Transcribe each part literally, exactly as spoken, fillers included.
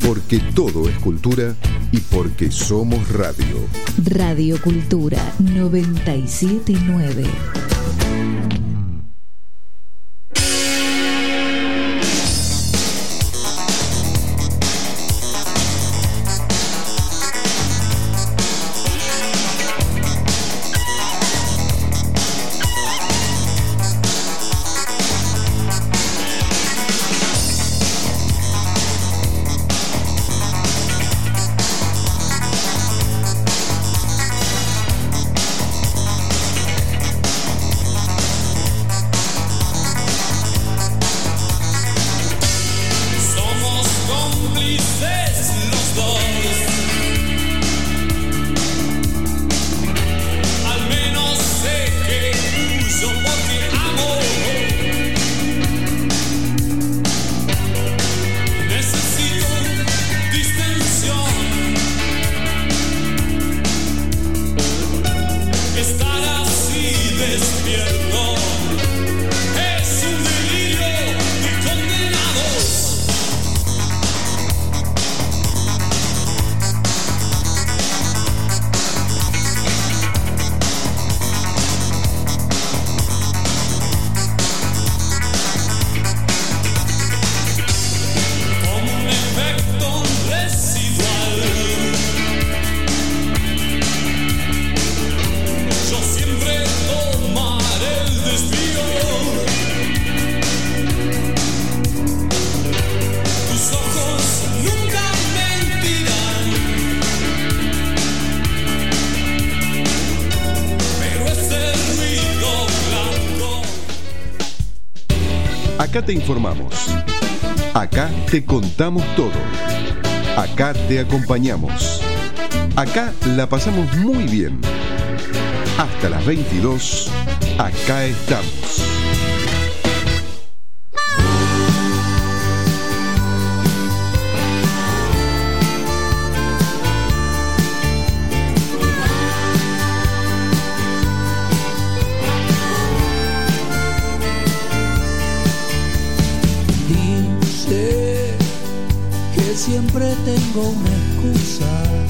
porque todo es cultura y porque somos radio. Radio Cultura noventa y siete punto nueve. Acá te informamos. Acá te contamos todo. Acá te acompañamos. Acá la pasamos muy bien. Hasta las veintidós, acá estamos. Siempre tengo una excusa.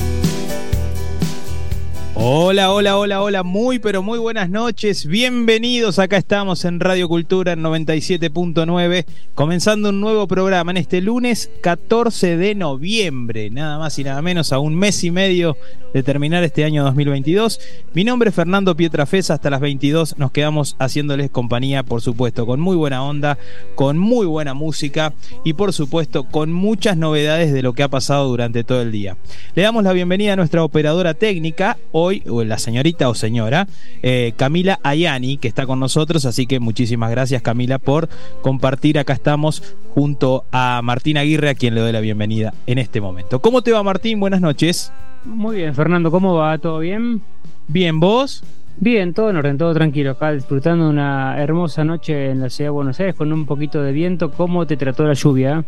Hola, hola, hola, hola, muy pero muy buenas noches, bienvenidos, acá estamos en Radio Cultura en noventa y siete punto nueve, comenzando un nuevo programa en este lunes catorce de noviembre, nada más y nada menos, a un mes y medio de terminar este año dos mil veintidós. Mi nombre es Fernando Pietrafesa, hasta las veintidós nos quedamos haciéndoles compañía, por supuesto, con muy buena onda, con muy buena música y por supuesto con muchas novedades de lo que ha pasado durante todo el día. Le damos la bienvenida a nuestra operadora técnica, hoy, o la señorita o señora, eh, Camila Ayani, que está con nosotros, así que muchísimas gracias, Camila, por compartir. Acá estamos junto a Martín Aguirre, a quien le doy la bienvenida en este momento. ¿Cómo te va, Martín? Buenas noches. Muy bien, Fernando, ¿cómo va? ¿Todo bien? Bien, ¿vos? Bien, todo en orden, todo tranquilo. Acá disfrutando de una hermosa noche en la ciudad de Buenos Aires con un poquito de viento. ¿Cómo te trató la lluvia?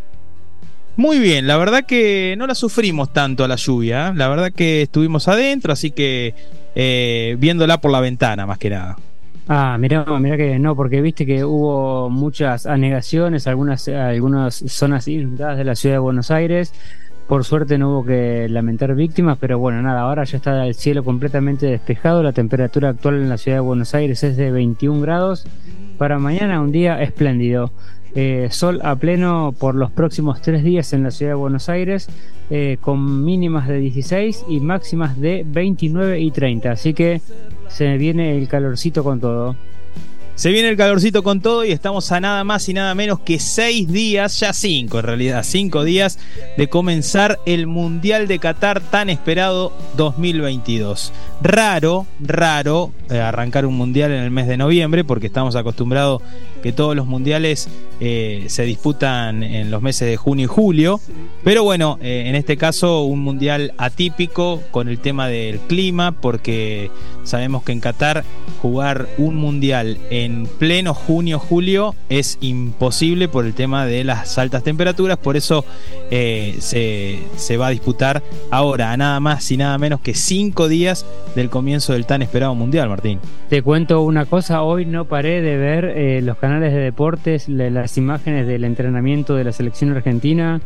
Muy bien, la verdad que no la sufrimos tanto a la lluvia, ¿eh? La verdad que estuvimos adentro, así que eh, viéndola por la ventana más que nada. Ah, mirá, mirá que no, porque viste que hubo muchas anegaciones, algunas, algunas zonas inundadas de la ciudad de Buenos Aires. Por suerte no hubo que lamentar víctimas, pero bueno, nada, ahora ya está el cielo completamente despejado. La temperatura actual en la ciudad de Buenos Aires es de veintiún grados. Para mañana un día espléndido. Eh, sol a pleno por los próximos tres días en la ciudad de Buenos Aires, eh, con mínimas de dieciséis y máximas de veintinueve y treinta. Así que se viene el calorcito con todo. Se viene el calorcito con todo y estamos a nada más y nada menos que seis días, ya cinco en realidad, cinco días de comenzar el Mundial de Qatar tan esperado dos mil veintidós. Raro, raro eh, arrancar un Mundial en el mes de noviembre, porque estamos acostumbrados que todos los mundiales eh, se disputan en los meses de junio y julio, pero bueno, eh, en este caso un Mundial atípico con el tema del clima, porque sabemos que en Qatar jugar un Mundial en pleno junio, julio es imposible por el tema de las altas temperaturas, por eso eh, se, se va a disputar ahora a nada más y nada menos que cinco días del comienzo del tan esperado Mundial, Martín. Te cuento una cosa, hoy no paré de ver eh, los canales de deportes, las imágenes del entrenamiento de la selección argentina.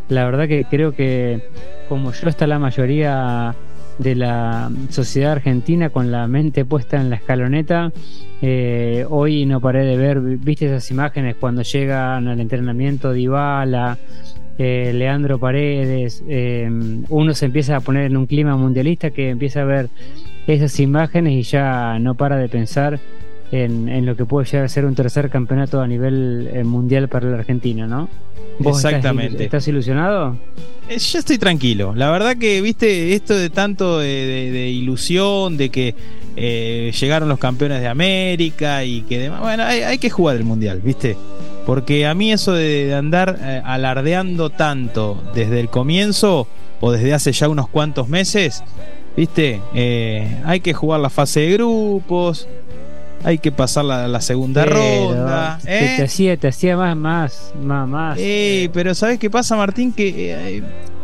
la verdad que creo que como yo está la mayoría de la sociedad argentina con la mente puesta en la escaloneta. Eh, hoy no paré de ver, viste esas imágenes cuando llegan al entrenamiento Dybala, eh, Leandro Paredes, eh, uno se empieza a poner en un clima mundialista que empieza a ver esas imágenes y ya no para de pensar en, en lo que puede llegar a ser un tercer campeonato a nivel eh, mundial para la Argentina, ¿no? ¿Vos Exactamente. Estás, estás ilusionado? Yo estoy tranquilo. La verdad que, viste, esto de tanto de, de, de ilusión, de que eh, llegaron los campeones de América y que demás. Bueno, hay, hay que jugar el mundial, viste. Porque a mí eso de, de andar eh, alardeando tanto desde el comienzo o desde hace ya unos cuantos meses, viste, eh, hay que jugar la fase de grupos. Hay que pasar la, la segunda pero, ronda. ¿eh? Te, te hacía, te hacía más, más, más, más. Eh, pero ¿sabes qué pasa, Martín? Que eh,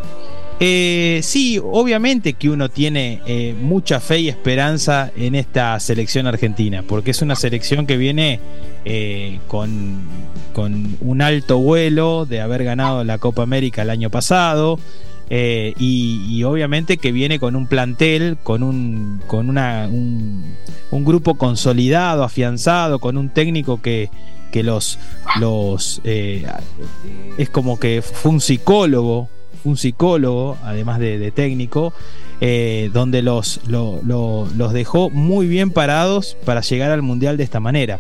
eh, sí, obviamente que uno tiene eh, mucha fe y esperanza en esta selección argentina, porque es una selección que viene eh, con, con un alto vuelo de haber ganado la Copa América el año pasado. Eh, y, y obviamente que viene con un plantel, con un con una un, un grupo consolidado, afianzado, con un técnico que, que los los eh, es como que fue un psicólogo, un psicólogo además de, de técnico, eh, donde los lo, lo, los dejó muy bien parados para llegar al mundial de esta manera.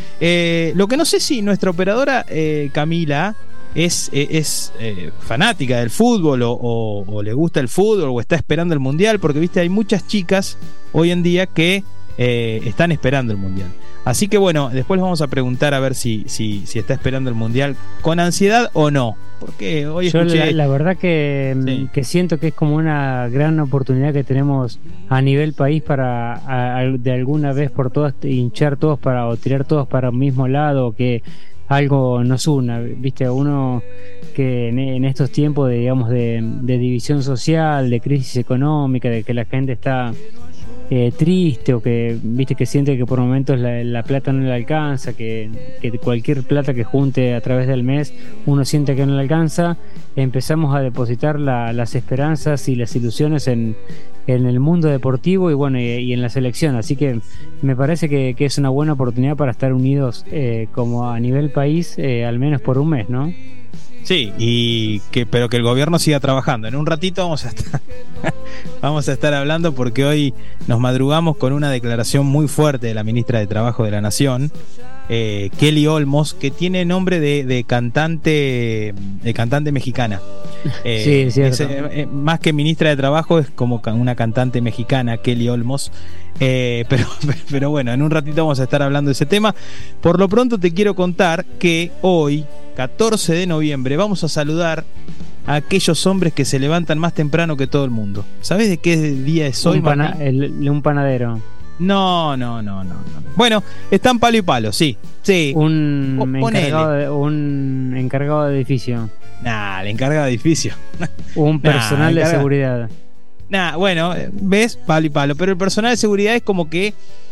Eh, lo que no sé si nuestra operadora eh, Camila es, es eh, fanática del fútbol o, o, o le gusta el fútbol o está esperando el mundial, porque viste, hay muchas chicas hoy en día que eh, están esperando el mundial. Así que bueno, después les vamos a preguntar a ver si, si, si está esperando el mundial con ansiedad o no. Porque hoy Yo escuché... la, la verdad que, sí. que siento que es como una gran oportunidad que tenemos a nivel país para a, a, de alguna vez por todas hinchar todos para o tirar todos para un mismo lado, que algo nos una, viste, uno que en, en estos tiempos de, digamos de, de división social, de crisis económica, de que la gente está eh, triste o que viste que siente que por momentos la, la plata no le alcanza, que, que cualquier plata que junte a través del mes uno siente que no le alcanza, empezamos a depositar la, las esperanzas y las ilusiones en en el mundo deportivo y bueno y, y en la selección, así que me parece que, que es una buena oportunidad para estar unidos eh, como a nivel país, eh, al menos por un mes, ¿no? Sí, y que pero que el gobierno siga trabajando. En un ratito vamos a estar vamos a estar hablando, porque hoy nos madrugamos con una declaración muy fuerte de la ministra de Trabajo de la Nación, eh, Kelly Olmos, que tiene nombre de, de cantante de cantante mexicana. Eh, sí, es cierto. Es, eh, más que ministra de Trabajo es como una cantante mexicana, Kelly Olmos. Eh, pero, pero bueno, en un ratito vamos a estar hablando de ese tema. Por lo pronto te quiero contar que hoy, catorce de noviembre, vamos a saludar a aquellos hombres que se levantan más temprano que todo el mundo. ¿Sabes de qué día es hoy? Un, pana, el, un panadero. No, no, no, no, no. Bueno, están palo y palo, sí. Sí. Un, o, encargado, de, un encargado de edificio. Nah, el encargado de edificio. Un personal nah, de encarga... seguridad. Nah, bueno, ves, palo y palo. Pero el personal de seguridad es como que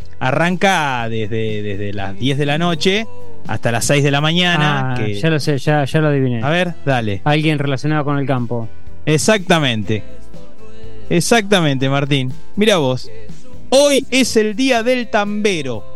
arranca desde, desde las diez de la noche hasta las seis de la mañana. Ah, que... ya lo sé, ya, ya lo adiviné. A ver, dale. Alguien relacionado con el campo. Exactamente. Exactamente, Martín. Mira vos. Hoy es el día del tambero.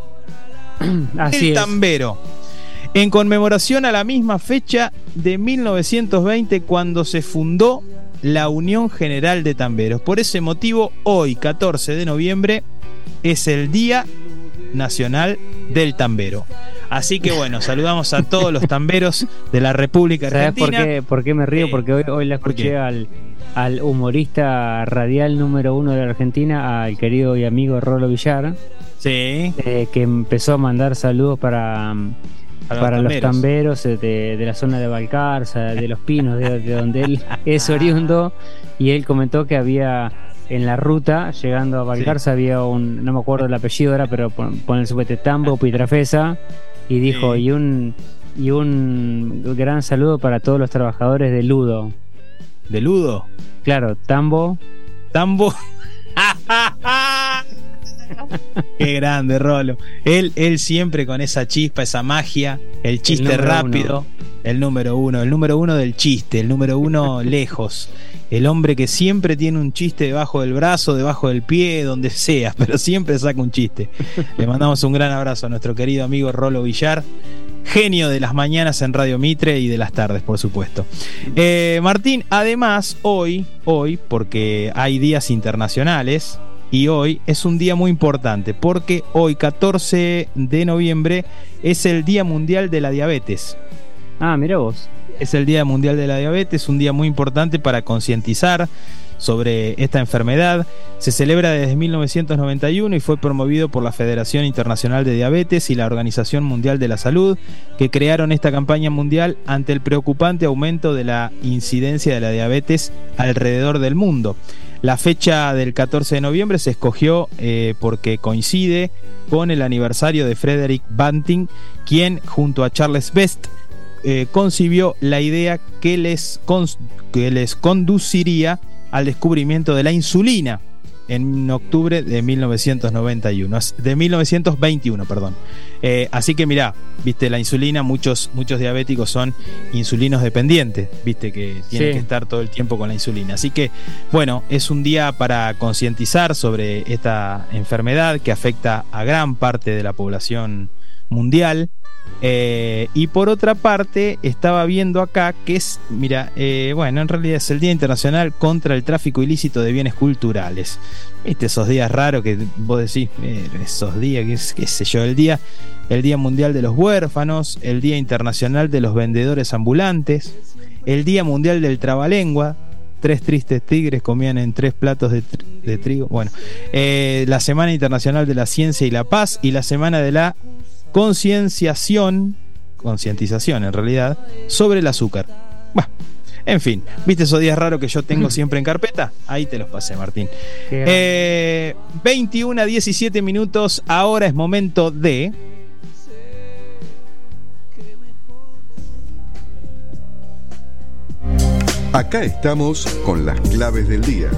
Así el es. tambero. En conmemoración a la misma fecha de mil novecientos veinte, cuando se fundó la Unión General de Tamberos. Por ese motivo, hoy, catorce de noviembre, es el Día Nacional del Tambero. Así que bueno, saludamos a todos los tamberos de la República Argentina. ¿Sabes por qué, por qué me río? Eh, Porque hoy, hoy la escuché al, al humorista radial número uno de la Argentina, al querido y amigo Rolo Villar. Sí. Eh, que empezó a mandar saludos para... Para, para los tamberos de, de la zona de Balcarce, de Los Pinos, de, de donde él es oriundo, y él comentó que había en la ruta, llegando a Balcarce, sí. había un, no me acuerdo el apellido ahora, pero pon, pon el supete Tambo Pitrafesa, y dijo, sí. y un y un gran saludo para todos los trabajadores de Ludo. ¿De Ludo? Claro, Tambo. Tambo. Qué grande, Rolo. Él, él siempre con esa chispa, esa magia, el chiste el rápido, uno. el número uno, el número uno del chiste, el número uno lejos. El hombre que siempre tiene un chiste debajo del brazo, debajo del pie, donde sea, pero siempre saca un chiste. Le mandamos un gran abrazo a nuestro querido amigo Rolo Villar, genio de las mañanas en Radio Mitre y de las tardes, por supuesto. Eh, Martín, además, hoy, hoy, porque hay días internacionales, y hoy es un día muy importante, porque hoy, catorce de noviembre, es el Día Mundial de la Diabetes. Ah, mira vos. Es el Día Mundial de la Diabetes, un día muy importante para concientizar sobre esta enfermedad. Se celebra desde mil novecientos noventa y uno y fue promovido por la Federación Internacional de Diabetes y la Organización Mundial de la Salud, que crearon esta campaña mundial ante el preocupante aumento de la incidencia de la diabetes alrededor del mundo. La fecha del catorce de noviembre se escogió eh, porque coincide con el aniversario de Frederick Banting, quien junto a Charles Best eh, concibió la idea que les, con, que les conduciría al descubrimiento de la insulina en octubre de mil novecientos noventa y uno, de mil novecientos veintiuno, perdón. Eh, así que mirá, viste, la insulina, muchos, muchos diabéticos son insulinos dependientes, viste, que tienen Sí. que estar todo el tiempo con la insulina. Así que, bueno, es un día para concientizar sobre esta enfermedad que afecta a gran parte de la población mundial. Eh, y por otra parte, estaba viendo acá que es, mira, eh, bueno, en realidad es el Día Internacional contra el Tráfico Ilícito de Bienes Culturales. Viste, esos días raros que vos decís, eh, esos días, qué, qué sé yo, el día, el Día Mundial de los Huérfanos, el Día Internacional de los Vendedores Ambulantes, el Día Mundial del Trabalengua. Tres tristes tigres comían en tres platos de, tr- de trigo. Bueno, eh, la Semana Internacional de la Ciencia y la Paz y la Semana de la Concienciación, concientización en realidad, sobre el azúcar. Bueno, en fin, ¿viste esos días raros que yo tengo siempre en carpeta? Ahí te los pasé, Martín. Eh, veintiuno a diecisiete minutos, ahora es momento de... Acá estamos con las claves del día.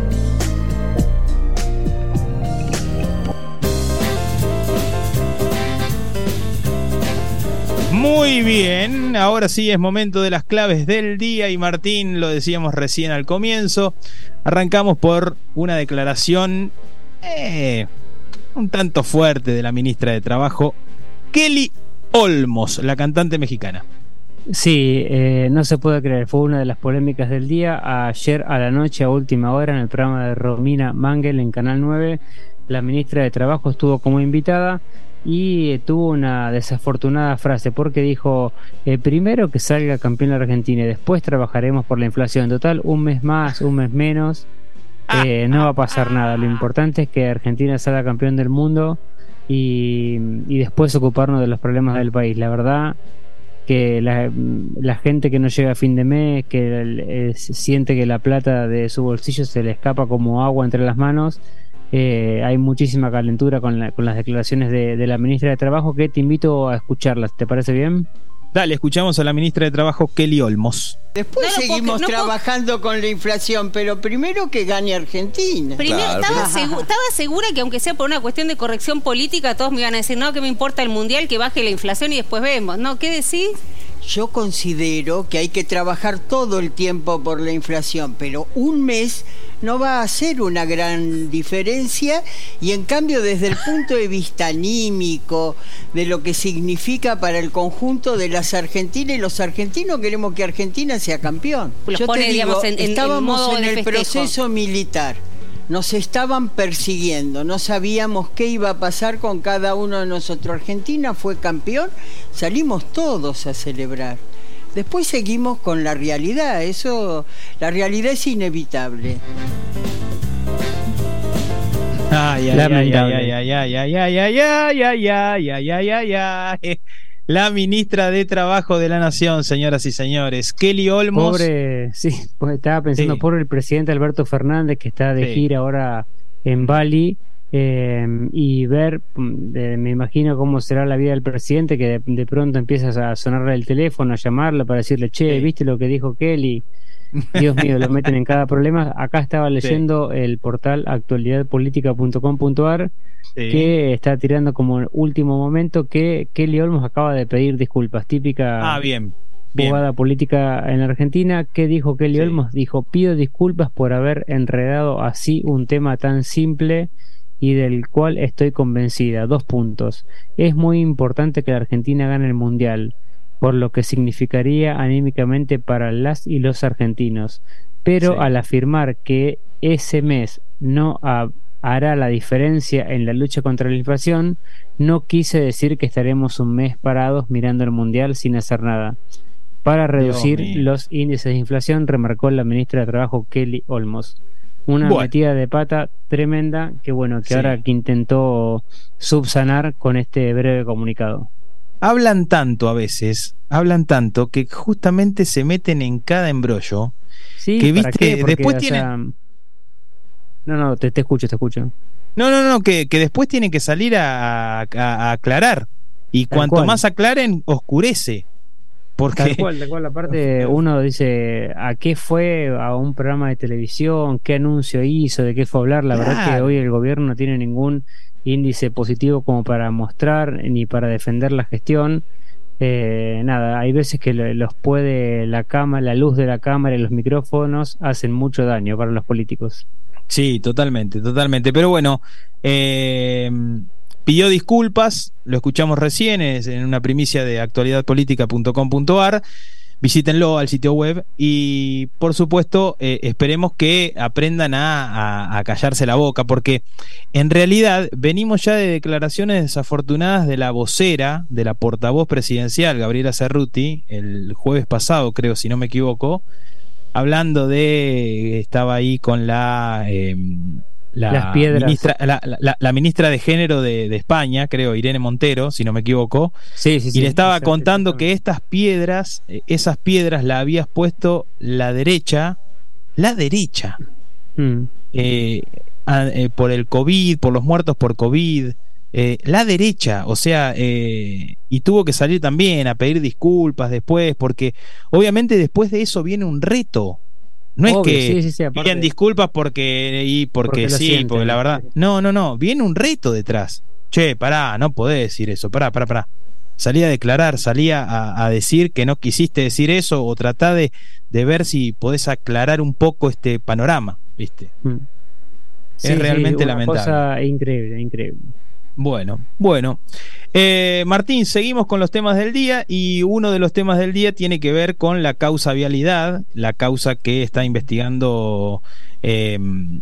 Muy bien, ahora sí es momento de las claves del día y Martín, lo decíamos recién al comienzo, arrancamos por una declaración eh, un tanto fuerte de la ministra de Trabajo, Kelly Olmos, la cantante mexicana. Sí, eh, no se puede creer, fue una de las polémicas del día. Ayer a la noche, a última hora, en el programa de Romina Mangel en Canal nueve, la ministra de Trabajo estuvo como invitada y eh, tuvo una desafortunada frase, porque dijo, eh, primero que salga campeón la Argentina y después trabajaremos por la inflación. Total, un mes más, un mes menos, eh, no va a pasar nada. Lo importante es que Argentina salga campeón del mundo y, y después ocuparnos de los problemas del país. La verdad que la, la gente que no llega a fin de mes, que eh, siente que la plata de su bolsillo se le escapa como agua entre las manos. Eh, hay muchísima calentura con, la, con las declaraciones de, de la ministra de Trabajo, que te invito a escucharlas. ¿Te parece bien? Dale, escuchamos a la ministra de Trabajo, Kelly Olmos. Después No lo puedo seguimos cre- no puedo- trabajando con la inflación, pero primero que gane Argentina. Primero, Claro, estaba, pero- segu- estaba segura que aunque sea por una cuestión de corrección política, todos me iban a decir, no, que me importa el mundial, que baje la inflación y después vemos. No, ¿qué decís? Yo considero que hay que trabajar todo el tiempo por la inflación, pero un mes no va a hacer una gran diferencia, y en cambio desde el punto de vista anímico, de lo que significa para el conjunto de las argentinas, y los argentinos queremos que Argentina sea campeón. Los Yo pone, te digo, digamos, en- en- en estábamos modo en de el festejo. proceso militar. Nos estaban persiguiendo, no sabíamos qué iba a pasar con cada uno de nosotros. Argentina fue campeón, salimos todos a celebrar. Después seguimos con la realidad, eso, la realidad es inevitable. Ay, ay, ay, ay, Lamentable. ay, ay, ay, ay, ay, ay, ay, ay, ay, ay, ay, ay, ay. La ministra de Trabajo de la Nación, señoras y señores, Kelly Olmos. Pobre, sí, pues estaba pensando, Sí. pobre el presidente Alberto Fernández, que está de Sí. gira ahora en Bali, eh, y ver, mm, de- me imagino cómo será la vida del presidente, que de, de pronto empiezas a sonarle el teléfono, a llamarla para decirle, che, Sí. ¿viste lo que dijo Kelly? Dios mío, los meten en cada problema. Acá estaba leyendo sí. el portal actualidad política punto com punto a r sí. que está tirando como último momento que Kelly Olmos acaba de pedir disculpas. Típica ah, bien, jugada bien. política en la Argentina. ¿Qué dijo Kelly sí. Olmos? Dijo: pido disculpas por haber enredado así un tema tan simple y del cual estoy convencida. Dos puntos. Es muy importante que la Argentina gane el Mundial, por lo que significaría anímicamente para las y los argentinos. Pero sí. al afirmar que ese mes no ha, hará la diferencia en la lucha contra la inflación, no quise decir que estaremos un mes parados mirando el Mundial sin hacer nada. Para reducir los índices de inflación, remarcó la ministra de Trabajo Kelly Olmos. Una bueno. metida de pata tremenda que bueno, que sí. ahora que intentó subsanar con este breve comunicado. Hablan tanto a veces, hablan tanto que justamente se meten en cada embrollo. Sí, que ¿para viste, qué? Porque, después o tienen. Sea... No, no, te, te escucho, te escucho. No, no, no, que, que después tienen que salir a, a, a aclarar. Y tal cuanto cual. más aclaren, oscurece. Porque... Tal cual, tal cual. Aparte, uno dice a qué fue, a un programa de televisión, qué anuncio hizo, de qué fue a hablar. La claro. verdad que hoy el gobierno no tiene ningún índice positivo como para mostrar ni para defender la gestión. Eh, nada, hay veces que los puede la cámara, la luz de la cámara y los micrófonos hacen mucho daño para los políticos. Sí, totalmente, totalmente. Pero bueno, eh, pidió disculpas, lo escuchamos recién, es en una primicia de actualidad política punto com punto a r. Visítenlo al sitio web y por supuesto eh, esperemos que aprendan a, a, a callarse la boca, porque en realidad venimos ya de declaraciones desafortunadas de la vocera, de la portavoz presidencial Gabriela Cerruti, el jueves pasado creo, si no me equivoco, hablando de, estaba ahí con la... Eh, La Las piedras. Ministra, la, la, la ministra de Género de, de España, creo, Irene Montero, si no me equivoco, sí, sí, sí, y le estaba exacto, contando exacto. que estas piedras, esas piedras las habías puesto la derecha, la derecha, mm. eh, a, eh, por el COVID, por los muertos por COVID, eh, la derecha, o sea, eh, y tuvo que salir también a pedir disculpas después, porque obviamente después de eso viene un reto. No es Obvio, que sí, sí, sí, piden disculpas porque y porque, porque sí, sienten, porque la verdad. No, no, no. Viene un reto detrás. Che, pará, no podés decir eso. Pará, pará, pará. Salí a declarar, salí a, a decir que no quisiste decir eso, o tratá de, de ver si podés aclarar un poco este panorama, ¿viste? Mm. Es sí, realmente sí, una lamentable. Cosa increíble, increíble. Bueno, bueno. Eh, Martín, seguimos con los temas del día y uno de los temas del día tiene que ver con la causa vialidad, la causa que está investigando eh,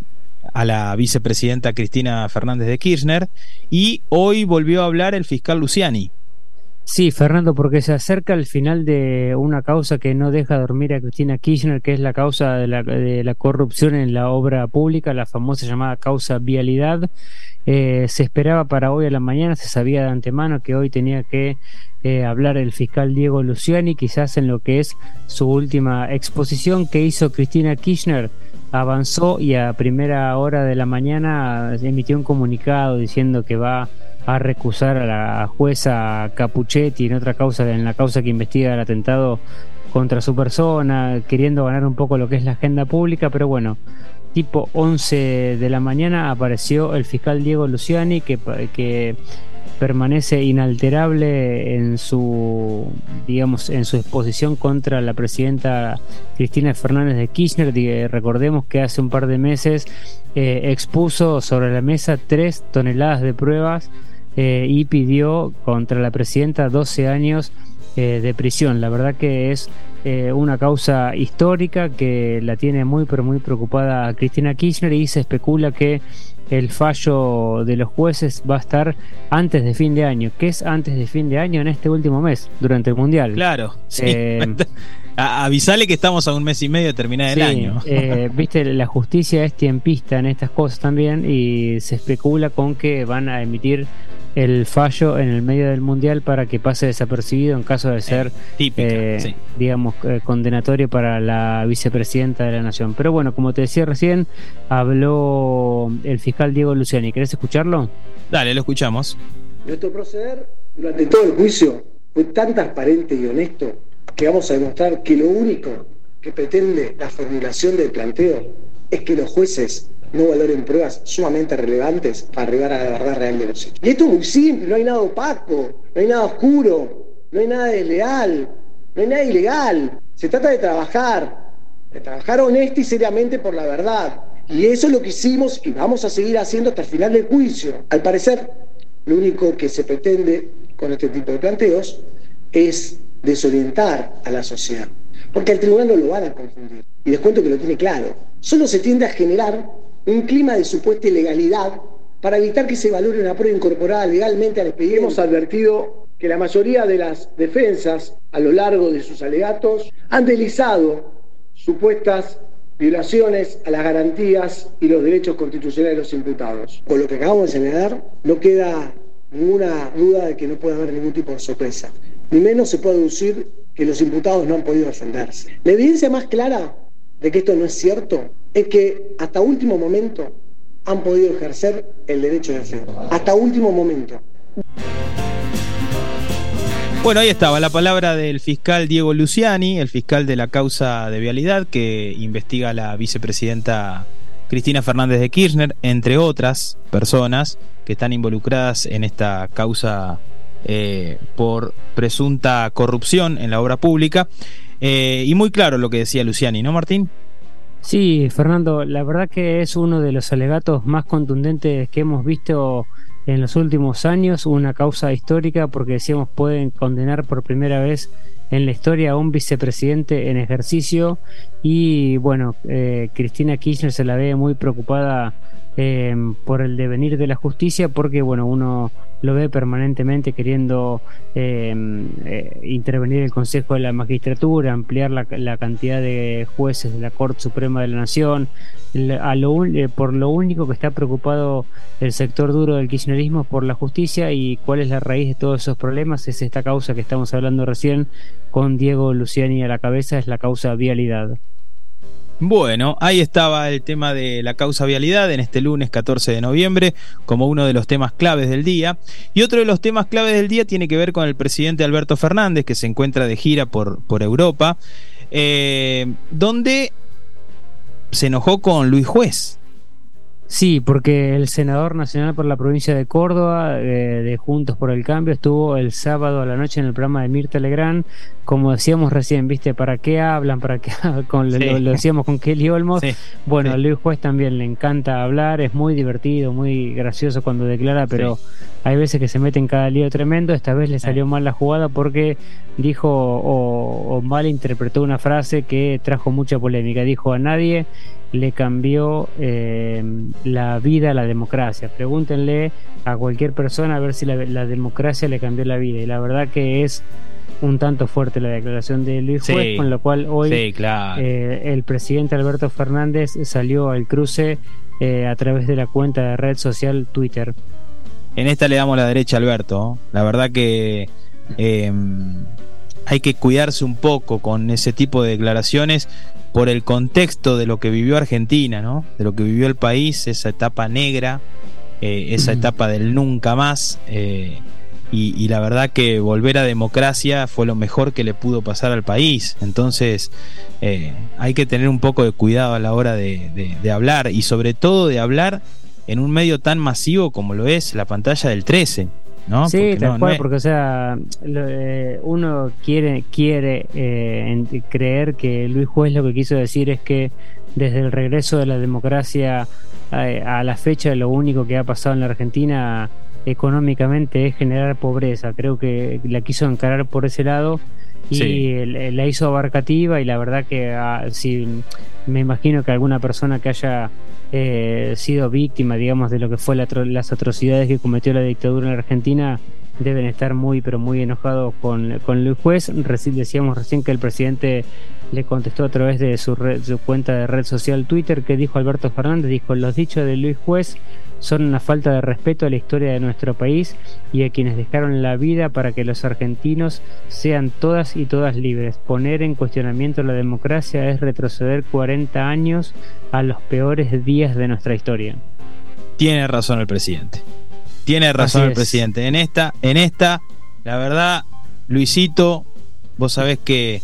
a la vicepresidenta Cristina Fernández de Kirchner, y hoy volvió a hablar el fiscal Luciani. Sí, Fernando, porque se acerca el final de una causa que no deja dormir a Cristina Kirchner, que es la causa de la, de la corrupción en la obra pública, la famosa llamada causa vialidad. Eh, se esperaba para hoy a la mañana, se sabía de antemano que hoy tenía que eh, hablar el fiscal Diego Luciani, quizás en lo que es su última exposición que hizo Cristina Kirchner. Avanzó y a primera hora de la mañana emitió un comunicado diciendo que va a recusar a la jueza Capuchetti en otra causa, en la causa que investiga el atentado contra su persona, queriendo ganar un poco lo que es la agenda pública. Pero bueno, tipo once de la mañana apareció el fiscal Diego Luciani, que, que permanece inalterable en su, digamos, en su exposición contra la presidenta Cristina Fernández de Kirchner. Recordemos que hace un par de meses eh, expuso sobre la mesa tres toneladas de pruebas eh, y pidió contra la presidenta doce años eh, de prisión. La verdad que es eh, una causa histórica que la tiene muy pero muy preocupada a Cristina Kirchner, y se especula que el fallo de los jueces va a estar antes de fin de año. ¿Qué es antes de fin de año? En este último mes, durante el Mundial. Claro, sí. Eh, Avisale que estamos a un mes y medio de terminar sí, el año. Eh, viste, la justicia es tiempista en estas cosas también, y se especula con que van a emitir el fallo en el medio del Mundial para que pase desapercibido en caso de ser, eh, típica, eh, sí. digamos, eh, condenatorio para la vicepresidenta de la Nación. Pero bueno, como te decía recién, habló el fiscal Diego Luciani. ¿Querés escucharlo? Dale, lo escuchamos. Nuestro proceder durante todo el juicio fue tan transparente y honesto que vamos a demostrar que lo único que pretende la formulación del planteo es que los jueces no valoren pruebas sumamente relevantes para arribar a la verdad real de los hechos. Y esto es muy simple, no hay nada opaco, no hay nada oscuro, no hay nada desleal, no hay nada ilegal. Se trata de trabajar, de trabajar honesta y seriamente por la verdad. Y eso es lo que hicimos y vamos a seguir haciendo hasta el final del juicio. Al parecer, lo único que se pretende con este tipo de planteos es desorientar a la sociedad. Porque al tribunal no lo van a confundir. Y les cuento que lo tiene claro. Solo se tiende a generar un clima de supuesta ilegalidad para evitar que se valore una prueba incorporada legalmente al expediente. Hemos advertido que la mayoría de las defensas a lo largo de sus alegatos han deslizado supuestas violaciones a las garantías y los derechos constitucionales de los imputados. Con lo que acabamos de señalar, no queda ninguna duda de que no puede haber ningún tipo de sorpresa. Ni menos se puede deducir que los imputados no han podido defenderse. La evidencia más clara de que esto no es cierto es que hasta último momento han podido ejercer el derecho de defensa. Hasta último momento. Bueno, ahí estaba la palabra del fiscal Diego Luciani, el fiscal de la causa de vialidad que investiga a la vicepresidenta Cristina Fernández de Kirchner, entre otras personas que están involucradas en esta causa eh, por presunta corrupción en la obra pública. Eh, y muy claro lo que decía Luciani, ¿no, Martín? Sí, Fernando, la verdad que es uno de los alegatos más contundentes que hemos visto en los últimos años, una causa histórica porque decíamos pueden condenar por primera vez en la historia a un vicepresidente en ejercicio y bueno, eh, Cristina Kirchner se la ve muy preocupada eh, por el devenir de la justicia porque bueno, uno lo ve permanentemente queriendo eh, eh, intervenir el Consejo de la Magistratura, ampliar la, la cantidad de jueces de la Corte Suprema de la Nación. A lo, eh, por lo único que está preocupado el sector duro del kirchnerismo es por la justicia. Y cuál es la raíz de todos esos problemas es esta causa que estamos hablando recién con Diego Luciani a la cabeza, es la causa vialidad. Bueno, ahí estaba el tema de la causa vialidad en este lunes catorce de noviembre como uno de los temas claves del día. Y otro de los temas claves del día tiene que ver con el presidente Alberto Fernández, que se encuentra de gira por, por Europa, eh, donde se enojó con Luis Juez. Sí, porque el senador nacional por la provincia de Córdoba, eh, de Juntos por el Cambio, estuvo el sábado a la noche en el programa de Mirta Legrand. Como decíamos recién, ¿viste? ¿Para qué hablan? ¿Para qué con, sí. lo, lo decíamos con Kelly Olmos. Sí. Bueno, sí. Luis Juez también le encanta hablar, es muy divertido, muy gracioso cuando declara, pero sí. hay veces que se mete en cada lío tremendo. Esta vez le salió sí. mal la jugada porque dijo o, o mal interpretó una frase que trajo mucha polémica. Dijo: a nadie le cambió eh, la vida a la democracia. Pregúntenle a cualquier persona a ver si la, la democracia le cambió la vida. Y la verdad que es un tanto fuerte la declaración de Luis Juez, sí, con lo cual hoy sí, claro. eh, el presidente Alberto Fernández salió al cruce eh, a través de la cuenta de red social Twitter. En esta le damos la derecha a Alberto. La verdad que eh, hay que cuidarse un poco con ese tipo de declaraciones por el contexto de lo que vivió Argentina, ¿no? De lo que vivió el país, esa etapa negra, eh, esa mm. etapa del nunca más. Eh, y, y la verdad que volver a democracia fue lo mejor que le pudo pasar al país. Entonces eh, hay que tener un poco de cuidado a la hora de, de, de hablar, y sobre todo de hablar en un medio tan masivo como lo es la pantalla del trece, ¿no? Sí, porque tal no, cual, no es... porque o sea, lo, eh, uno quiere quiere eh, en, creer que Luis Juez lo que quiso decir es que desde el regreso de la democracia a, a la fecha lo único que ha pasado en la Argentina económicamente es generar pobreza. Creo que la quiso encarar por ese lado y sí. la hizo abarcativa, y la verdad que ah, sí, me imagino que alguna persona que haya eh, sido víctima, digamos, de lo que fue la, las atrocidades que cometió la dictadura en la Argentina deben estar muy pero muy enojados con, con Luis Juez. Reci- decíamos recién que el presidente le contestó a través de su, red, su cuenta de red social Twitter. Que dijo Alberto Fernández? Dijo: los dichos de Luis Juez son una falta de respeto a la historia de nuestro país y a quienes dejaron la vida para que los argentinos sean todas y todas libres. Poner en cuestionamiento la democracia es retroceder cuarenta años a los peores días de nuestra historia. Tiene razón el presidente. Tiene razón el presidente. En esta, en esta, la verdad, Luisito, vos sabés que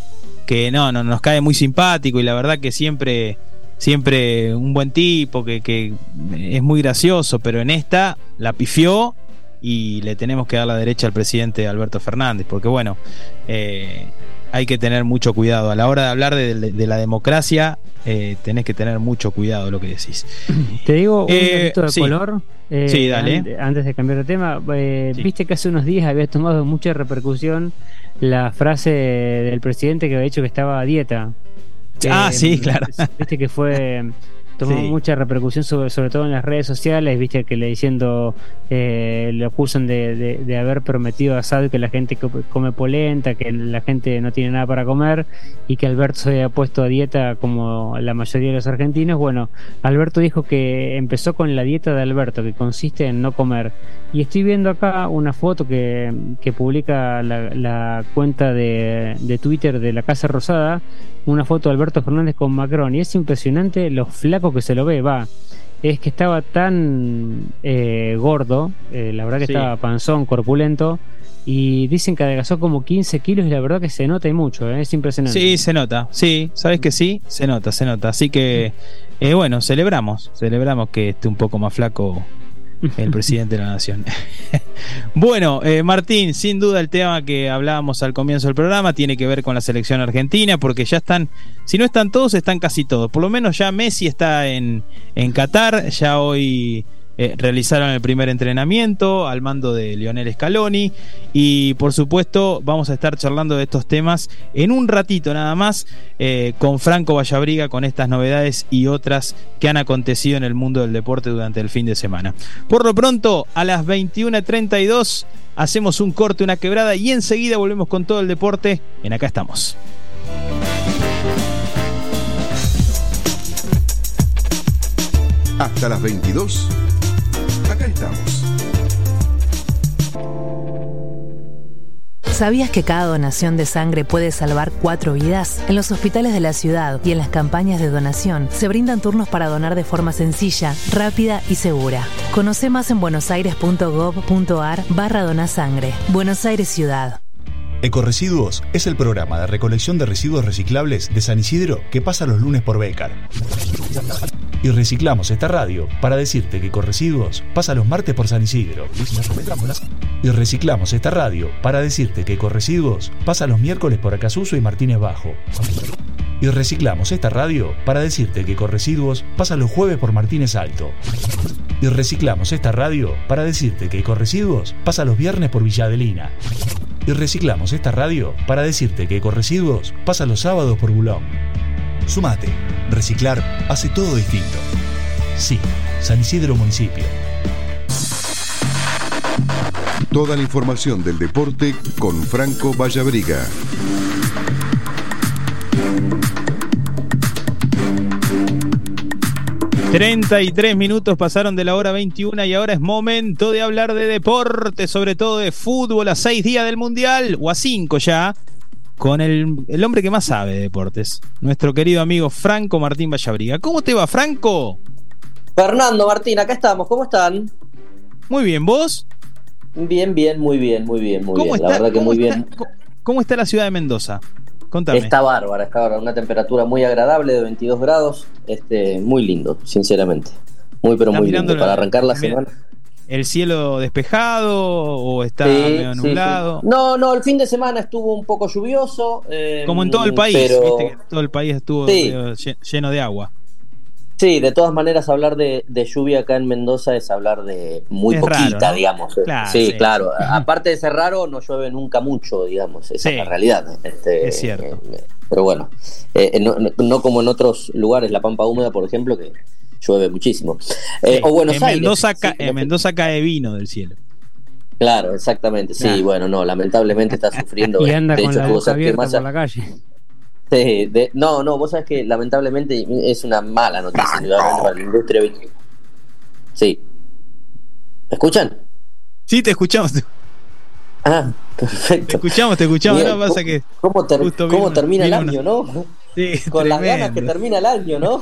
que no, no nos cae muy simpático y la verdad que siempre, siempre un buen tipo, que, que es muy gracioso, pero en esta la pifió y le tenemos que dar la derecha al presidente Alberto Fernández, porque bueno, eh, hay que tener mucho cuidado a la hora de hablar de, de, de la democracia. Eh, tenés que tener mucho cuidado lo que decís. Te digo un eh, poquito de sí. color. Eh, Sí, dale. an- Antes de cambiar de tema, eh, Sí. viste que hace unos días había tomado mucha repercusión la frase del presidente que había dicho que estaba a dieta. Ah, Eh, sí, claro. Viste que fue tomó Sí. mucha repercusión sobre, sobre todo en las redes sociales, viste que le diciendo eh, le acusan de, de, de haber prometido asado y que la gente co- come polenta, que la gente no tiene nada para comer y que Alberto se había puesto a dieta como la mayoría de los argentinos. Bueno, Alberto dijo que empezó con la dieta de Alberto, que consiste en no comer. Y estoy viendo acá una foto que, que publica la, la cuenta de, de Twitter de la Casa Rosada, una foto de Alberto Fernández con Macron, y es impresionante lo flaco que se lo ve. Va, es que estaba tan eh, gordo, eh, la verdad que Sí. estaba panzón, corpulento, y dicen que adelgazó como quince kilos y la verdad que se nota y mucho, eh, es impresionante. Sí, se nota, sí, sabes que sí, se nota, se nota. Así que, eh, bueno, celebramos, celebramos que esté un poco más flaco el presidente de la nación. Bueno, eh, Martín, sin duda el tema que hablábamos al comienzo del programa tiene que ver con la selección argentina, porque ya están, si no están todos, están casi todos. Por lo menos ya Messi está en, en Qatar, ya hoy eh, realizaron el primer entrenamiento al mando de Lionel Scaloni, y por supuesto vamos a estar charlando de estos temas en un ratito nada más eh, con Franco Vallabriga, con estas novedades y otras que han acontecido en el mundo del deporte durante el fin de semana. Por lo pronto, a las veintiuna treinta y dos hacemos un corte, una quebrada, y enseguida volvemos con todo el deporte en Acá Estamos. Hasta las veintidós, acá estamos. ¿Sabías que cada donación de sangre puede salvar cuatro vidas? En los hospitales de la ciudad y en las campañas de donación se brindan turnos para donar de forma sencilla, rápida y segura. Conoce más en buenosaires.gov.ar barra donasangre. Buenos Aires Ciudad. Ecoresiduos es el programa de recolección de residuos reciclables de San Isidro que pasa los lunes por Bécar. Y reciclamos esta radio para decirte que Ecoresiduos pasa los martes por San Isidro. Y reciclamos esta radio para decirte que Ecoresiduos pasa los miércoles por Acasuso y Martínez Bajo. Y reciclamos esta radio para decirte que Ecoresiduos pasa los jueves por Martínez Alto. Y reciclamos esta radio para decirte que Ecoresiduos pasa los viernes por Villa Adelina. Y reciclamos esta radio para decirte que Ecoresiduos pasa los sábados por Bulón. Sumate. Reciclar hace todo distinto. Sí, San Isidro Municipio. Toda la información del deporte con Franco Vallabriga. treinta y tres minutos pasaron de la hora veintiuna y ahora es momento de hablar de deporte, sobre todo de fútbol, a seis días del Mundial, o a cinco ya, con el, el hombre que más sabe de deportes, nuestro querido amigo Franco Martín Vallabriga. ¿Cómo te va, Franco? Fernando, Martín, acá estamos, ¿cómo están? Muy bien, ¿vos? Bien, bien, muy bien, muy bien, muy ¿Cómo bien, está, la verdad que cómo muy está, bien. ¿cómo, cómo está la ciudad de Mendoza? Contame. Está bárbara, está bárbara, una temperatura muy agradable de veintidós grados, este, muy lindo, sinceramente. Muy, pero muy lindo, para arrancar la semana. ¿El cielo despejado o está Sí, medio sí, nublado? sí. No, no, el fin de semana estuvo un poco lluvioso. Eh, Como en todo el país, pero... viste que todo el país estuvo Sí. eh, lleno de agua. Sí, de todas maneras hablar de, de lluvia acá en Mendoza es hablar de muy Es poquita, raro, ¿no? digamos. Claro, sí, sí. claro. Aparte de ser raro, no llueve nunca mucho, digamos. Esa Sí. es la realidad. Este, Es cierto. eh, pero bueno, eh, no, no- no como en otros lugares, la Pampa Húmeda, por ejemplo, que llueve muchísimo. Eh, Sí, o Buenos en Aires. Mendoza, ca- sí, en Mendoza cae vino del cielo. Claro, exactamente. Sí, Claro. bueno, no, lamentablemente está sufriendo. Y anda de con hecho, la tuvo boca Sergio abierta Massa. por la calle. Sí, de- no, no, vos sabés que lamentablemente es una mala noticia indudablemente para la industria. Sí. ¿Me escuchan? Sí, te escuchamos. Te Ah, perfecto. escuchamos, te escuchamos. Bien, No pasa que. ¿Cómo, ter- justo cómo vino- termina el vino año, una- no? Sí, Con las ganas que tremendo. termina el año, ¿no?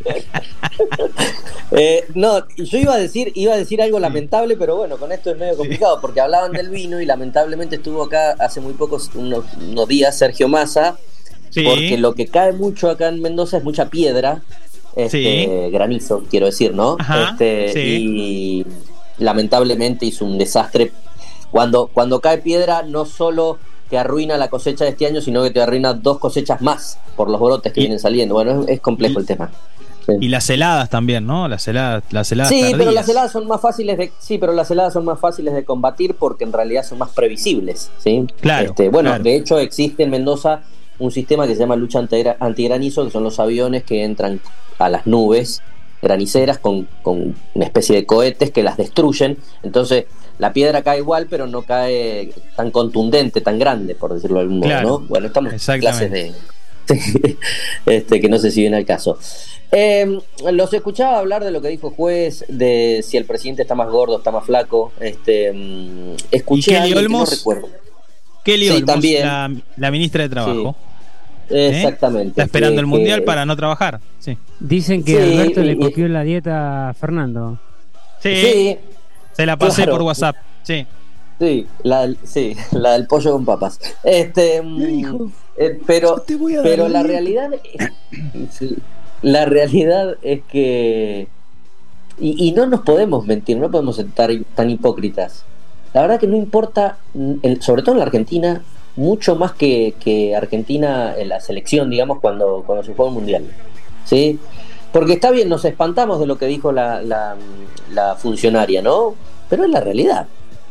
eh, no, y yo iba a decir, iba a decir algo lamentable, pero bueno, con esto es medio complicado, porque hablaban del vino y lamentablemente estuvo acá hace muy pocos, unos, unos días, Sergio Massa, Sí. Porque lo que cae mucho acá en Mendoza es mucha piedra, este, sí. granizo, quiero decir, ¿no? Ajá, este, sí. Y lamentablemente hizo un desastre. Cuando, cuando cae piedra, no solo te arruina la cosecha de este año, sino que te arruina dos cosechas más por los brotes que y, vienen saliendo. Bueno, es, es complejo y, el tema. Sí. Y las heladas también, ¿no? Las heladas, las heladas sí, tardías. pero las heladas son más fáciles de, sí, pero las heladas son más fáciles de combatir porque en realidad son más previsibles, ¿sí? Claro. Este, bueno, claro. De hecho existe en Mendoza un sistema que se llama lucha antigranizo, que son los aviones que entran a las nubes graniceras con, con una especie de cohetes que las destruyen. Entonces la piedra cae igual, pero no cae tan contundente, tan grande, por decirlo de algún modo, claro. ¿no? Bueno, estamos en clases de este, que no sé si viene al caso. Eh, los escuchaba hablar de lo que dijo el juez, de si el presidente está más gordo, está más flaco. Este, escuché a alguien que no recuerdo. Kelly sí, Olmos, también. La, la ministra de Trabajo. Sí. Exactamente. ¿Eh? Está esperando que, el Mundial que... para no trabajar. Sí. Dicen que sí, Alberto y, le copió y... la dieta a Fernando. Sí. sí. Se la pasé claro. por WhatsApp. Sí. Sí, la, sí, la del pollo con papas. Este, hijo, eh, pero, pero la realidad, es, la realidad es que y, y no nos podemos mentir, no podemos estar tan hipócritas. La verdad que no importa, sobre todo en la Argentina, mucho más que, que Argentina en la selección, digamos, cuando, cuando se juega un mundial, ¿sí? Porque está bien, nos espantamos de lo que dijo la, la, la funcionaria, ¿no? Pero es la realidad.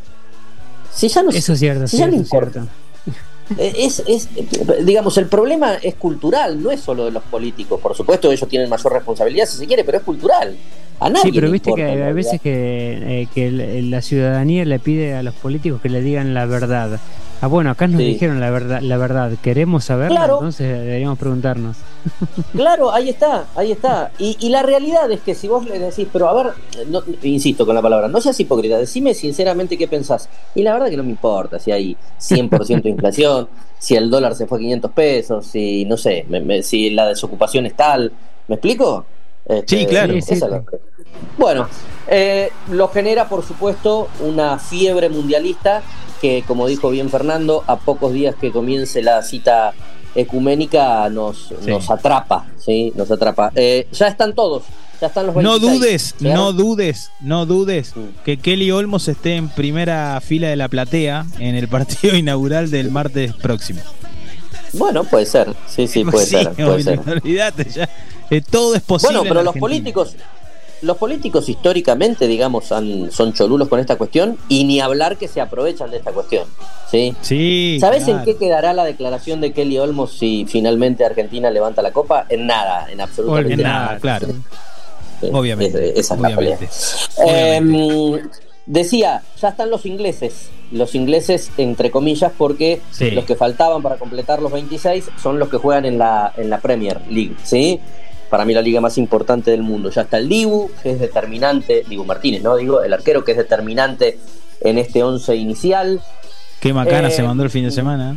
Si ya no, eso es cierto, si sí, ya no eso es cierto. Es, es, digamos, el problema es cultural, no es solo de los políticos. Por supuesto, ellos tienen mayor responsabilidad si se quiere, pero es cultural. A nadie sí, pero le viste importa, que hay veces que, eh, que la ciudadanía le pide a los políticos que le digan la verdad. Ah, bueno, acá nos sí. dijeron la verdad, la verdad. Queremos saberla, claro. Entonces deberíamos preguntarnos. Claro, ahí está, ahí está. Y, y la realidad es que si vos le decís, pero a ver, no, insisto con la palabra, no seas hipócrita, decime sinceramente qué pensás. Y la verdad que no me importa si hay cien por ciento de inflación, si el dólar se fue a quinientos pesos, si, no sé, me, me, si la desocupación es tal. ¿Me explico? Este, sí, claro. Sí, sí, sí. Bueno, eh, lo genera, por supuesto, una fiebre mundialista que, como dijo bien Fernando, a pocos días que comience la cita ecuménica nos, sí. nos atrapa, ¿sí? Nos atrapa. Eh, ya están todos, ya están los veintiséis. No dudes, ¿sí? no dudes, no dudes sí. que Kelly Olmos esté en primera fila de la platea en el partido inaugural del martes próximo. Bueno, puede ser, sí, sí, puede sí, ser. Puede ser. Olvídate, ya. Eh, todo es posible. Bueno, pero los políticos, los políticos históricamente, digamos, han, son cholulos con esta cuestión y ni hablar que se aprovechan de esta cuestión, ¿sí? Sí. ¿Sabes claro. en qué quedará la declaración de Kelly Olmos si finalmente Argentina levanta la copa? En nada, en absolutamente en nada. nada, claro. Sí. Obviamente. Esa es obviamente. la pelea. Eh, decía, ya están los ingleses. Los ingleses, entre comillas, porque sí. los que faltaban para completar los veintiséis son los que juegan en la, en la Premier League, ¿sí? Para mí la liga más importante del mundo. Ya está el Dibu, que es determinante, Dibu Martínez, ¿no? Digo, el arquero que es determinante en este once inicial. Qué macana eh, se mandó el fin de semana.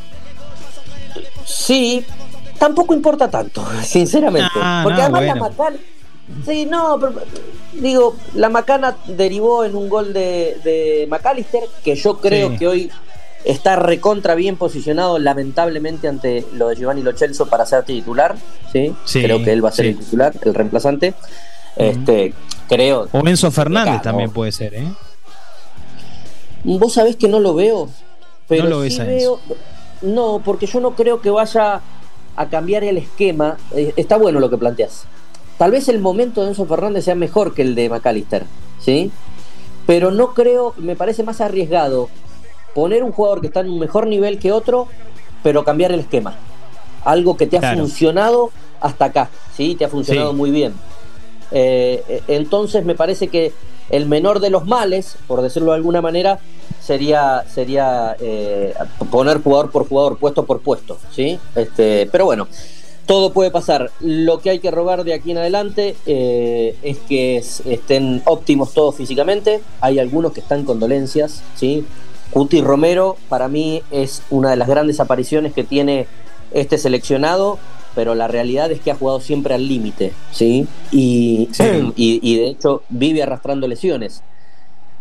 Sí, tampoco importa tanto, sinceramente. Ah, porque no, además bueno. la macana... Sí, no, pero, digo, la macana derivó en un gol de, de McAllister, que yo creo sí. que hoy está recontra bien posicionado, lamentablemente, ante lo de Giovanni Lo Celso para ser titular, ¿sí? Sí, creo que él va a ser sí. el titular, el reemplazante. Uh-huh. Este, creo. O Enzo Fernández acá, también ¿no? puede ser, ¿eh? Vos sabés que no lo veo, pero no lo sí ves a veo. Enzo. No, porque yo no creo que vaya a cambiar el esquema. Eh, está bueno lo que planteás. Tal vez el momento de Enzo Fernández sea mejor que el de McAllister, ¿sí? Pero no creo, me parece más arriesgado poner un jugador que está en un mejor nivel que otro, pero cambiar el esquema. Algo que te ha claro. funcionado hasta acá, ¿sí? Te ha funcionado sí. muy bien. Eh, entonces me parece que el menor de los males, por decirlo de alguna manera, sería sería eh, poner jugador por jugador, puesto por puesto, ¿sí? Este, pero bueno, todo puede pasar. Lo que hay que rogar de aquí en adelante eh, es que estén óptimos todos físicamente. Hay algunos que están con dolencias, ¿sí? Cuti Romero para mí es una de las grandes apariciones que tiene este seleccionado, pero la realidad es que ha jugado siempre al límite, ¿sí? Y, sí. y, y de hecho vive arrastrando lesiones.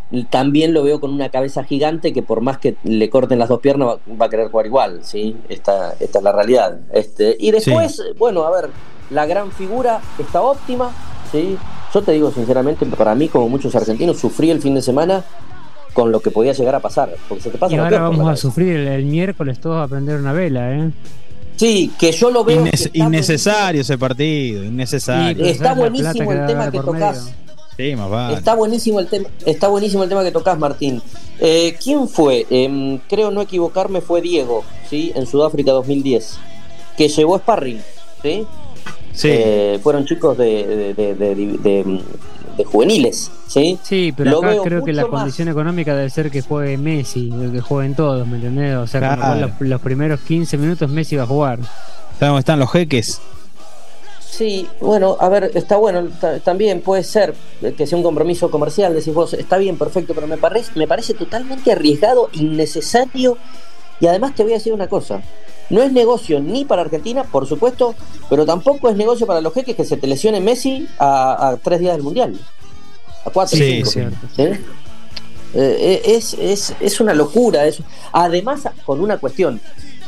también lo veo con una cabeza gigante que por más que le corten las dos piernas va, va a querer jugar igual, ¿sí? Esta, esta es la realidad. Este, y después, sí. bueno, a ver, la gran figura está óptima, ¿sí? Yo te digo sinceramente, para mí, como muchos argentinos, sufrí el fin de semana con lo que podía llegar a pasar, porque se te pasa. Y ahora vamos a sufrir el, el miércoles todos a prender una vela, ¿eh? Sí, que yo lo veo. Innes- que innecesario ese partido, innecesario. Sí, está buenísimo el tema que tocas. Sí, más vale. Está buenísimo el tema, está buenísimo el tema que tocas, Martín. Eh, ¿Quién fue? Eh, creo no equivocarme, fue Diego, ¿sí? En Sudáfrica dos mil diez, que llevó sparring, ¿sí? Sí. Eh, fueron chicos de, de, de, de, de, de juveniles, ¿sí? Sí, pero Lo acá veo creo que la mucho más. condición económica debe ser que juegue Messi, que jueguen todos, ¿me entendés? O sea, Claro. con los, los primeros quince minutos Messi va a jugar. ¿Sabes dónde están los jeques? Sí, bueno, a ver, está bueno, ta- también puede ser que sea un compromiso comercial, decís vos, está bien, perfecto, pero me parece, me parece totalmente arriesgado, innecesario, y además te voy a decir una cosa, no es negocio ni para Argentina, por supuesto, pero tampoco es negocio para los jeques que se te lesione Messi a, a tres días del Mundial, a cuatro, Sí, cinco, cierto. ¿sí? Eh, es, es, es una locura, es, además con una cuestión.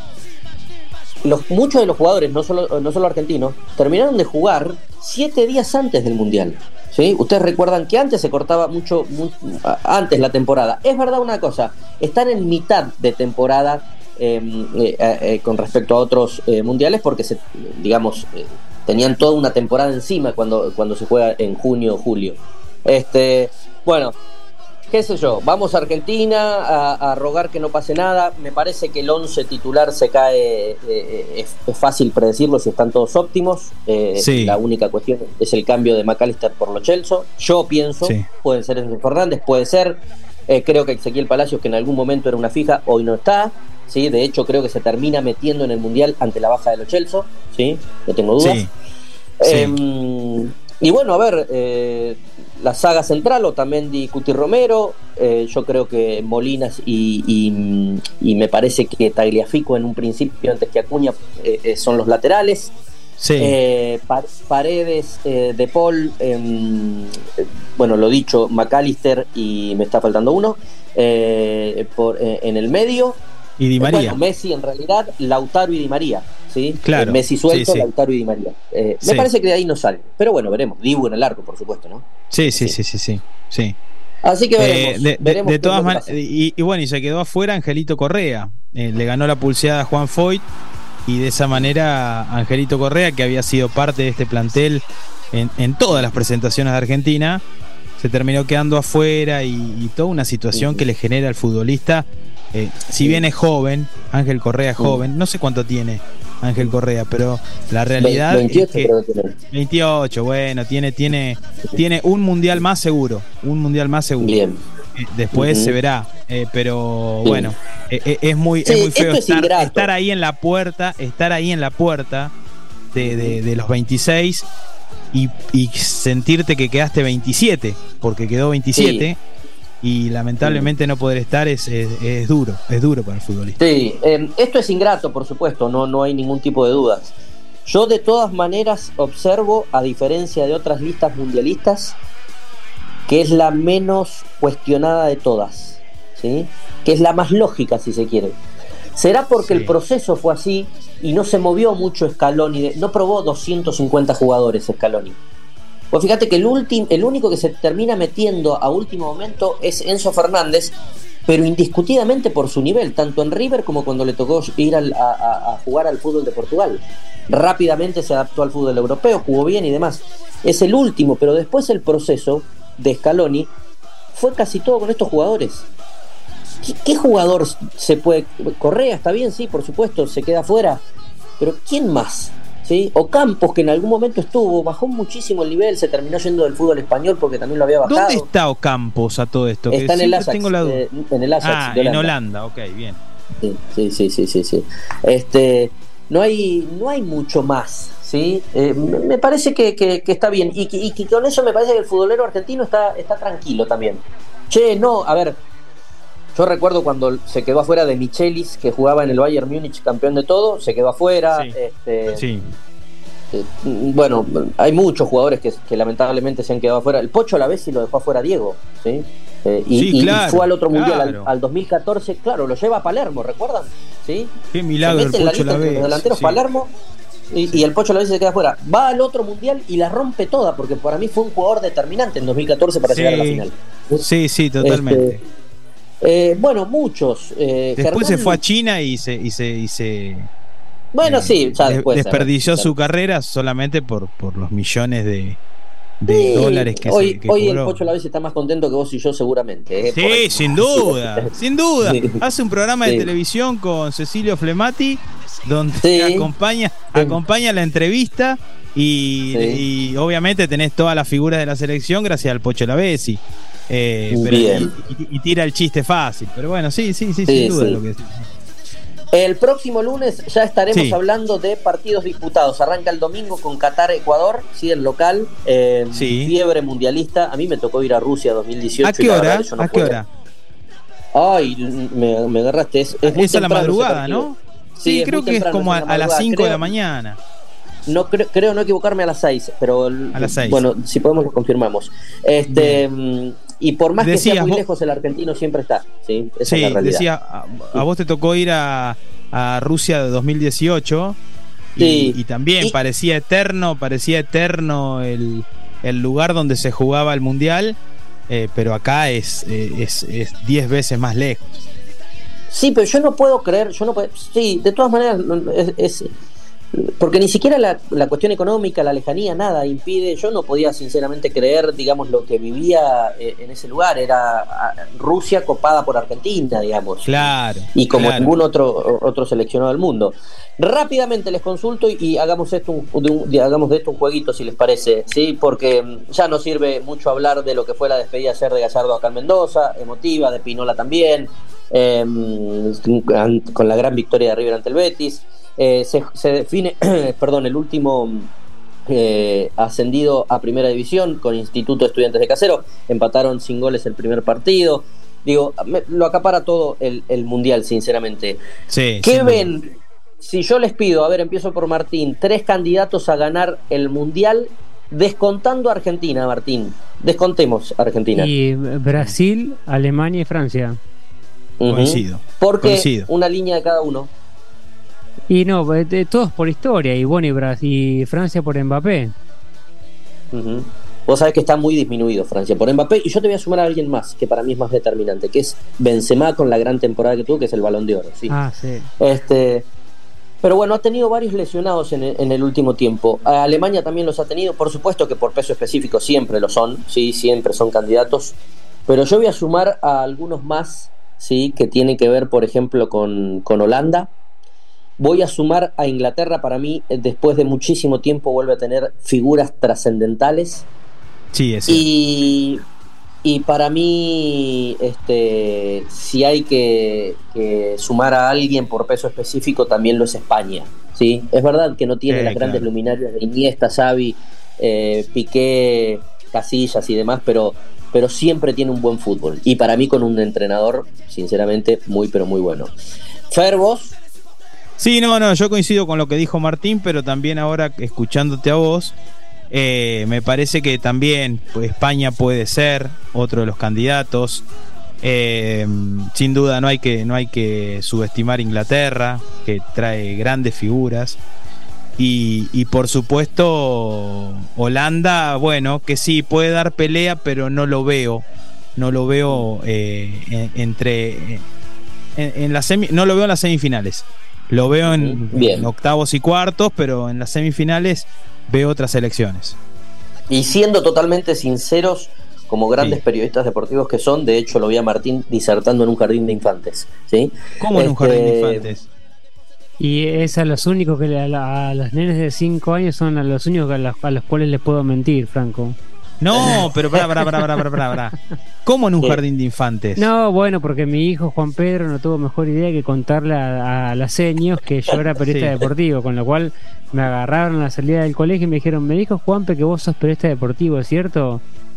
Los, muchos de los jugadores, no solo, no solo argentinos, terminaron de jugar siete días antes del Mundial, ¿sí? Ustedes recuerdan que antes se cortaba mucho, mucho antes la temporada. Es verdad una cosa, están en mitad de temporada eh, eh, eh, con respecto a otros eh, mundiales porque se, digamos, eh, tenían toda una temporada encima cuando, cuando se juega en junio o julio. Este, bueno, qué sé yo, vamos a Argentina a, a rogar que no pase nada. Me parece que el once titular se cae, eh, es, es fácil predecirlo si están todos óptimos. Eh, Sí. La única cuestión es el cambio de McAllister por Lo Celso. Yo pienso, Sí. puede ser Enzo Fernández, puede ser. Eh, creo que Ezequiel Palacios, que en algún momento era una fija, hoy no está. ¿Sí? De hecho, creo que se termina metiendo en el Mundial ante la baja de Lo Celso. ¿Sí? No tengo dudas. Sí. Eh, Sí. Y bueno, a ver, eh, la saga central, Otamendi, Cuti Romero, eh, yo creo que Molinas y, y, y me parece que Tagliafico en un principio antes que Acuña eh, eh, son los laterales. Sí. Eh, Pa- Paredes, eh, De Paul, eh, eh, bueno, lo dicho, McAllister y me está faltando uno, eh, por, eh, en el medio. Y Di María. Bueno, Messi en realidad, Lautaro y Di María, ¿sí? Claro, Eh, Messi suelto, sí, sí. Lautaro y Di María. Eh, Sí. Me parece que de ahí no sale, pero bueno, veremos. Dibu en el arco, por supuesto, ¿no? Sí, sí, sí, sí, sí. sí. Así que Eh, veremos. de, de- veremos de qué es todas lo que maneras, pasa. y, y bueno, y se quedó afuera Angelito Correa. Eh, le ganó la pulseada a Juan Foyt y de esa manera Angelito Correa, que había sido parte de este plantel en, en todas las presentaciones de Argentina, se terminó quedando afuera y, y toda una situación que le genera al futbolista. Eh, si bien es joven, Ángel Correa es joven, no sé cuánto tiene Ángel Correa, pero la realidad veintiocho es que creo que tiene. veintiocho, bueno, tiene, tiene, tiene un mundial más seguro, un mundial más seguro. Bien. Eh, Después Ujú. se verá, eh, pero Sí. bueno, eh, eh, es muy, Sí, es muy feo esto es estar, ingrato. estar ahí en la puerta, estar ahí en la puerta de, de, de los veintiséis y, y sentirte que quedaste veintisiete, porque quedó veintisiete. Y lamentablemente no poder estar es, es, es duro, es duro para el futbolista. Sí, eh, esto es ingrato, por supuesto, no, no hay ningún tipo de dudas. Yo de todas maneras observo, a diferencia de otras listas mundialistas, que es la menos cuestionada de todas, ¿sí? Que es la más lógica, si se quiere. ¿Será porque Sí. el proceso fue así y no se movió mucho Scaloni? De, no probó doscientos cincuenta jugadores Scaloni. Pues fíjate que el, ultim, el único que se termina metiendo a último momento es Enzo Fernández, pero indiscutidamente por su nivel, tanto en River como cuando le tocó ir al, a, a, a jugar al fútbol de Portugal. Rápidamente se adaptó al fútbol europeo, jugó bien y demás. Es el último, pero después el proceso de Scaloni fue casi todo con estos jugadores. ¿Qué, qué jugador se puede...? Correa está bien, sí, por supuesto, se queda afuera, pero ¿quién más? ¿Sí? O Campos, que en algún momento estuvo, bajó muchísimo el nivel, se terminó yendo del fútbol español porque también lo había bajado. ¿Dónde está Ocampos a todo esto? Que Está en el siempre Ajax, tengo la duda. eh, en el Ajax Ah, de en Holanda. Holanda, ok, bien. Sí, sí, sí, sí, sí, sí. Este, no hay, no hay mucho más, ¿sí? Eh, me, me parece que, que, que está bien y que, y que con eso me parece que el futbolero argentino está, está tranquilo también. Che, no, a ver, yo recuerdo cuando se quedó afuera de Michelis, que jugaba en el Bayern Múnich, campeón de todo, se quedó afuera. Sí. Este, Sí. eh, bueno, hay muchos jugadores que, que lamentablemente se han quedado afuera. El Pocho a la vez y lo dejó afuera Diego, ¿sí? Eh, y, sí, y claro, fue al otro mundial, claro. al, al dos mil catorce, claro, lo lleva a Palermo, ¿recuerdan? ¿Sí? Qué milagro el Pocho Lavezzi. Los delanteros sí. Palermo y, y el Pocho Lavezzi se queda afuera. Va al otro mundial y la rompe toda, porque para mí fue un jugador determinante en dos mil catorce para sí. llegar a la final. Sí, sí, totalmente. Este, eh, bueno, muchos. Eh, Después Germán, se fue a China y se y se, y se bueno, eh, sí, ya de- después, desperdició claro. su carrera solamente por, por los millones de, de Sí, dólares que hoy, se que hoy el cobró. Pocho Lavezzi está más contento que vos y yo seguramente. ¿eh? Por ahí. Sí, sin duda, sin duda. Sí. Hace un programa Sí. de televisión con Cecilio Flemati donde Sí. acompaña, acompaña la entrevista y, Sí. y obviamente tenés todas las figuras de la selección gracias al Pocho Lavezzi. Eh, pero- Bien. y, y- y tira el chiste fácil. Pero bueno, sí, sí, sí, Sí, sin duda sí. lo que decís. El próximo lunes ya estaremos Sí. hablando de partidos disputados. Arranca el domingo con Qatar-Ecuador, sí, el local. Eh, Sí. Fiebre mundialista. A mí me tocó ir a Rusia dos mil dieciocho. ¿A qué y la hora? verdad que yo no ¿A qué pude. hora? Ay, me, me agarraste. Es, es muy Es a la temprano ese madrugada, partido. ¿no? Sí, Sí, es creo muy que es temprano, como a, en la a las madrugada. cinco de Creo- la mañana. No creo, creo no equivocarme a las seis, pero el- A las seis. bueno, si podemos lo confirmamos. Este mm, y por más que Decías sea muy vos- lejos, el argentino siempre está, ¿sí? Esa Sí, es la realidad. decía, a, a vos te tocó ir a, a Rusia de dos mil dieciocho y, Sí. y también Y- parecía eterno, parecía eterno el, el lugar donde se jugaba el mundial, eh, pero acá es eh, es es diez veces más lejos. Sí, pero yo no puedo creer, yo no puedo, sí, de todas maneras no, es, es- porque ni siquiera la, la cuestión económica, la lejanía, nada impide, yo no podía sinceramente creer, digamos, lo que vivía eh, en ese lugar, era ah, Rusia copada por Argentina, digamos. Claro. Y como claro. ningún otro otro seleccionado del mundo. Rápidamente les consulto y, y hagamos esto un, de un- de- hagamos de esto un jueguito, si les parece, sí, porque mm, ya no sirve mucho hablar de lo que fue la despedida ayer de Gallardo acá en Mendoza, emotiva, de Pinola también, eh, con la gran victoria de River ante el Betis. Eh, se, se define, perdón, el último eh, ascendido a Primera División con Instituto de Estudiantes de Casero, empataron sin goles el primer partido. Digo, me- lo acapara todo el, el mundial, sinceramente. Sí, ¿Qué sin ven? duda. Si yo les pido, a ver, empiezo por Martín, tres candidatos a ganar el mundial, descontando a Argentina, Martín. Descontemos a Argentina. Y Brasil, Alemania y Francia. Ujú. Coincido. Porque coincido. una línea de cada uno. Y no, eh, de- todos por historia. Y bueno, y, Bras- y Francia por Mbappé. Ujú. Vos sabés que está muy disminuido Francia por Mbappé, y yo te voy a sumar a alguien más que para mí es más determinante, que es Benzema, con la gran temporada que tuvo, que es el Balón de Oro, ¿sí? Ah, sí. Este, pero bueno, ha tenido varios lesionados en el, en el último tiempo. A Alemania también los ha tenido, por supuesto que por peso específico siempre lo son, sí, siempre son candidatos, pero yo voy a sumar a algunos más, sí, que tienen que ver, por ejemplo, con, con Holanda. Voy a sumar a Inglaterra. Para mí, eh, después de muchísimo tiempo, vuelve a tener figuras trascendentales. Sí, es cierto. Y, y para mí, este, si hay que, que sumar a alguien por peso específico, también lo es España, ¿sí? Es verdad que no tiene Sí, las grandes claro. luminarias de Iniesta, Xavi, eh, Piqué, Casillas y demás, pero, pero siempre tiene un buen fútbol. Y para mí con un entrenador, sinceramente, muy pero muy bueno. Fer, vos. Sí, no, no, yo coincido con lo que dijo Martín, pero también ahora escuchándote a vos, eh, me parece que también pues, España puede ser otro de los candidatos. Eh, sin duda no hay que no hay que subestimar Inglaterra, que trae grandes figuras. Y, y por supuesto Holanda, bueno, que sí puede dar pelea, pero no lo veo, no lo veo eh, en- entre en, en la semi, no lo veo en las semifinales. Lo veo en, Bien. en octavos y cuartos, pero en las semifinales veo otras selecciones. Y siendo totalmente sinceros, como grandes Sí. periodistas deportivos que son, de hecho lo vi a Martín disertando en un jardín de infantes, ¿sí? ¿Cómo en un Este, jardín de infantes? Y es a los únicos que le- a, la- a los nenes de cinco años son a los únicos a los, a los cuales les puedo mentir, Franco. No, pero pará, pará, pará, pará, pará, pará, pará. ¿Cómo en un ¿Qué? jardín de infantes? No, bueno, porque mi hijo Juan Pedro no tuvo mejor idea que contarle a, a las seños que yo era periodista Sí. deportivo, con lo cual me agarraron a la salida del colegio y me dijeron, me dijo Juanpe que vos sos periodista deportivo, ¿es cierto?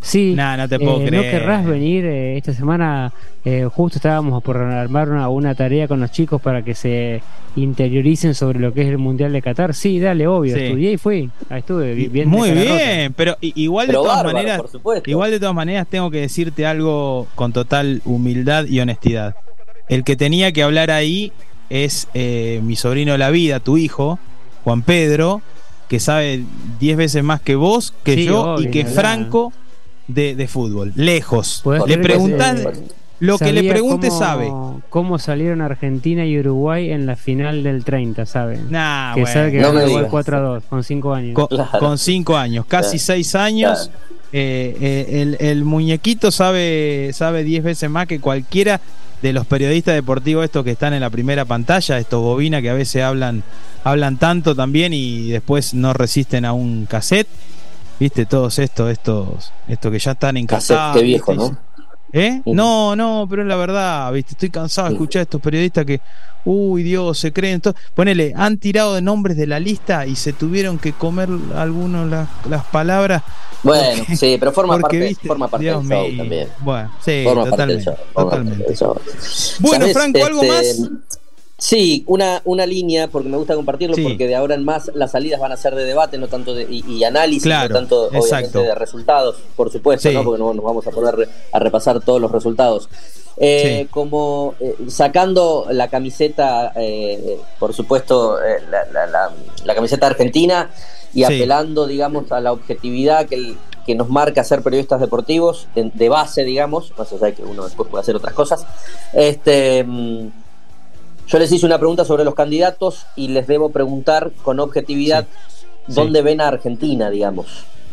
Sí, nah, no te puedo eh, creer. ¿No querrás venir eh, esta semana? Eh, justo estábamos por armar una, una tarea con los chicos para que se interioricen sobre lo que es el Mundial de Qatar. Sí, dale, obvio, Sí. estudié y fui. Ahí estuve bien. Muy de cara bien, rota. pero i- igual de Pero todas bárbaro, maneras, por supuesto. igual de todas maneras tengo que decirte algo con total humildad y honestidad. El que tenía que hablar ahí es eh, mi sobrino de la vida, tu hijo, Juan Pedro, que sabe diez veces más que vos, que Sí, yo obvio, y que ¿verdad? Franco de, de fútbol. Lejos. ¿Podés Le creer que preguntás se- lo que le sabía pregunte cómo- sabe. Cómo salieron Argentina y Uruguay en la final del treinta, ¿saben? Nah, que bueno. sabe que No ganó me Uruguay digas. cuatro a dos con cinco años. Con, Claro. con cinco años, casi Claro. seis años. Claro. Eh, eh, el, el muñequito sabe sabe diez veces más que cualquiera de los periodistas deportivos estos que están en la primera pantalla, estos bobinas que a veces hablan hablan tanto también y después no resisten a un cassette. ¿Viste? Todos estos estos estos que ya están encasados. Cassette, qué viejo, ¿viste? ¿no? ¿Eh? Ujú. No, no, pero es la verdad, ¿viste? Estoy cansado de escuchar a estos periodistas que, uy, Dios, se creen. To- Ponele, han tirado de nombres de la lista y se tuvieron que comer algunos las, las palabras. Bueno, Porque- sí, pero forma porque, parte, ¿viste? forma parte Dios del show mío. también. Bueno, sí, Forma parte del totalmente. show, forma parte totalmente. del show. Bueno, ¿Sabés? Franco, ¿algo Este, más? Sí, una, una línea, porque me gusta compartirlo, Sí. porque de ahora en más las salidas van a ser de debate, no tanto de y, y análisis, Claro, no tanto obviamente exacto. de resultados, por supuesto, Sí. ¿no? Porque no nos vamos a poner a repasar todos los resultados. Eh, Sí. Como eh, sacando la camiseta, eh, por supuesto, eh, la, la- la- la camiseta argentina y Sí. apelando, digamos, a la objetividad que, el- que nos marca ser periodistas deportivos, de, de base, digamos, más allá de que uno después puede hacer otras cosas. Este. mm, Yo les hice una pregunta sobre los candidatos y les debo preguntar con objetividad Sí. dónde ven a Argentina, digamos.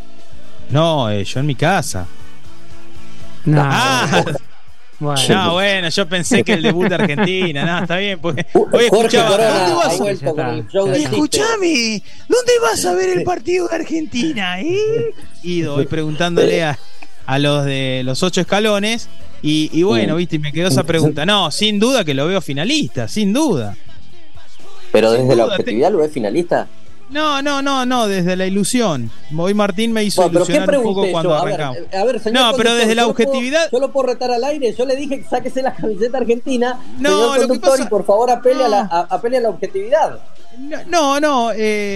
No, eh, yo en mi casa. No, Ah, bueno. no, bueno, yo pensé que el debut de Argentina, no, está bien, porque hoy Jorge escuchaba, Corona ¿dónde ha vas a vuelto Ya con está, el show ya del está. chiste. Escuchame, ¿dónde vas a ver el partido de Argentina? ¿Eh? Y voy preguntándole a, a los de los ocho escalones y, y bueno, viste, y me quedó esa pregunta. No, sin duda que lo veo finalista, sin duda. Pero Sin desde la duda, objetividad lo ves finalista. No, no, no, no, desde la ilusión. Hoy Martín me hizo Bueno, pero ¿qué ilusionar un poco pregunté cuando yo? A ver, arrancamos. eh, a ver, señor No, pero conductor, desde la yo lo puedo- objetividad- Yo lo puedo retar al aire. Yo le dije, sáquese la camiseta argentina. No, señor lo que conductor, pasa- y por favor apele, no. a, la, a- apele a la objetividad. No, no,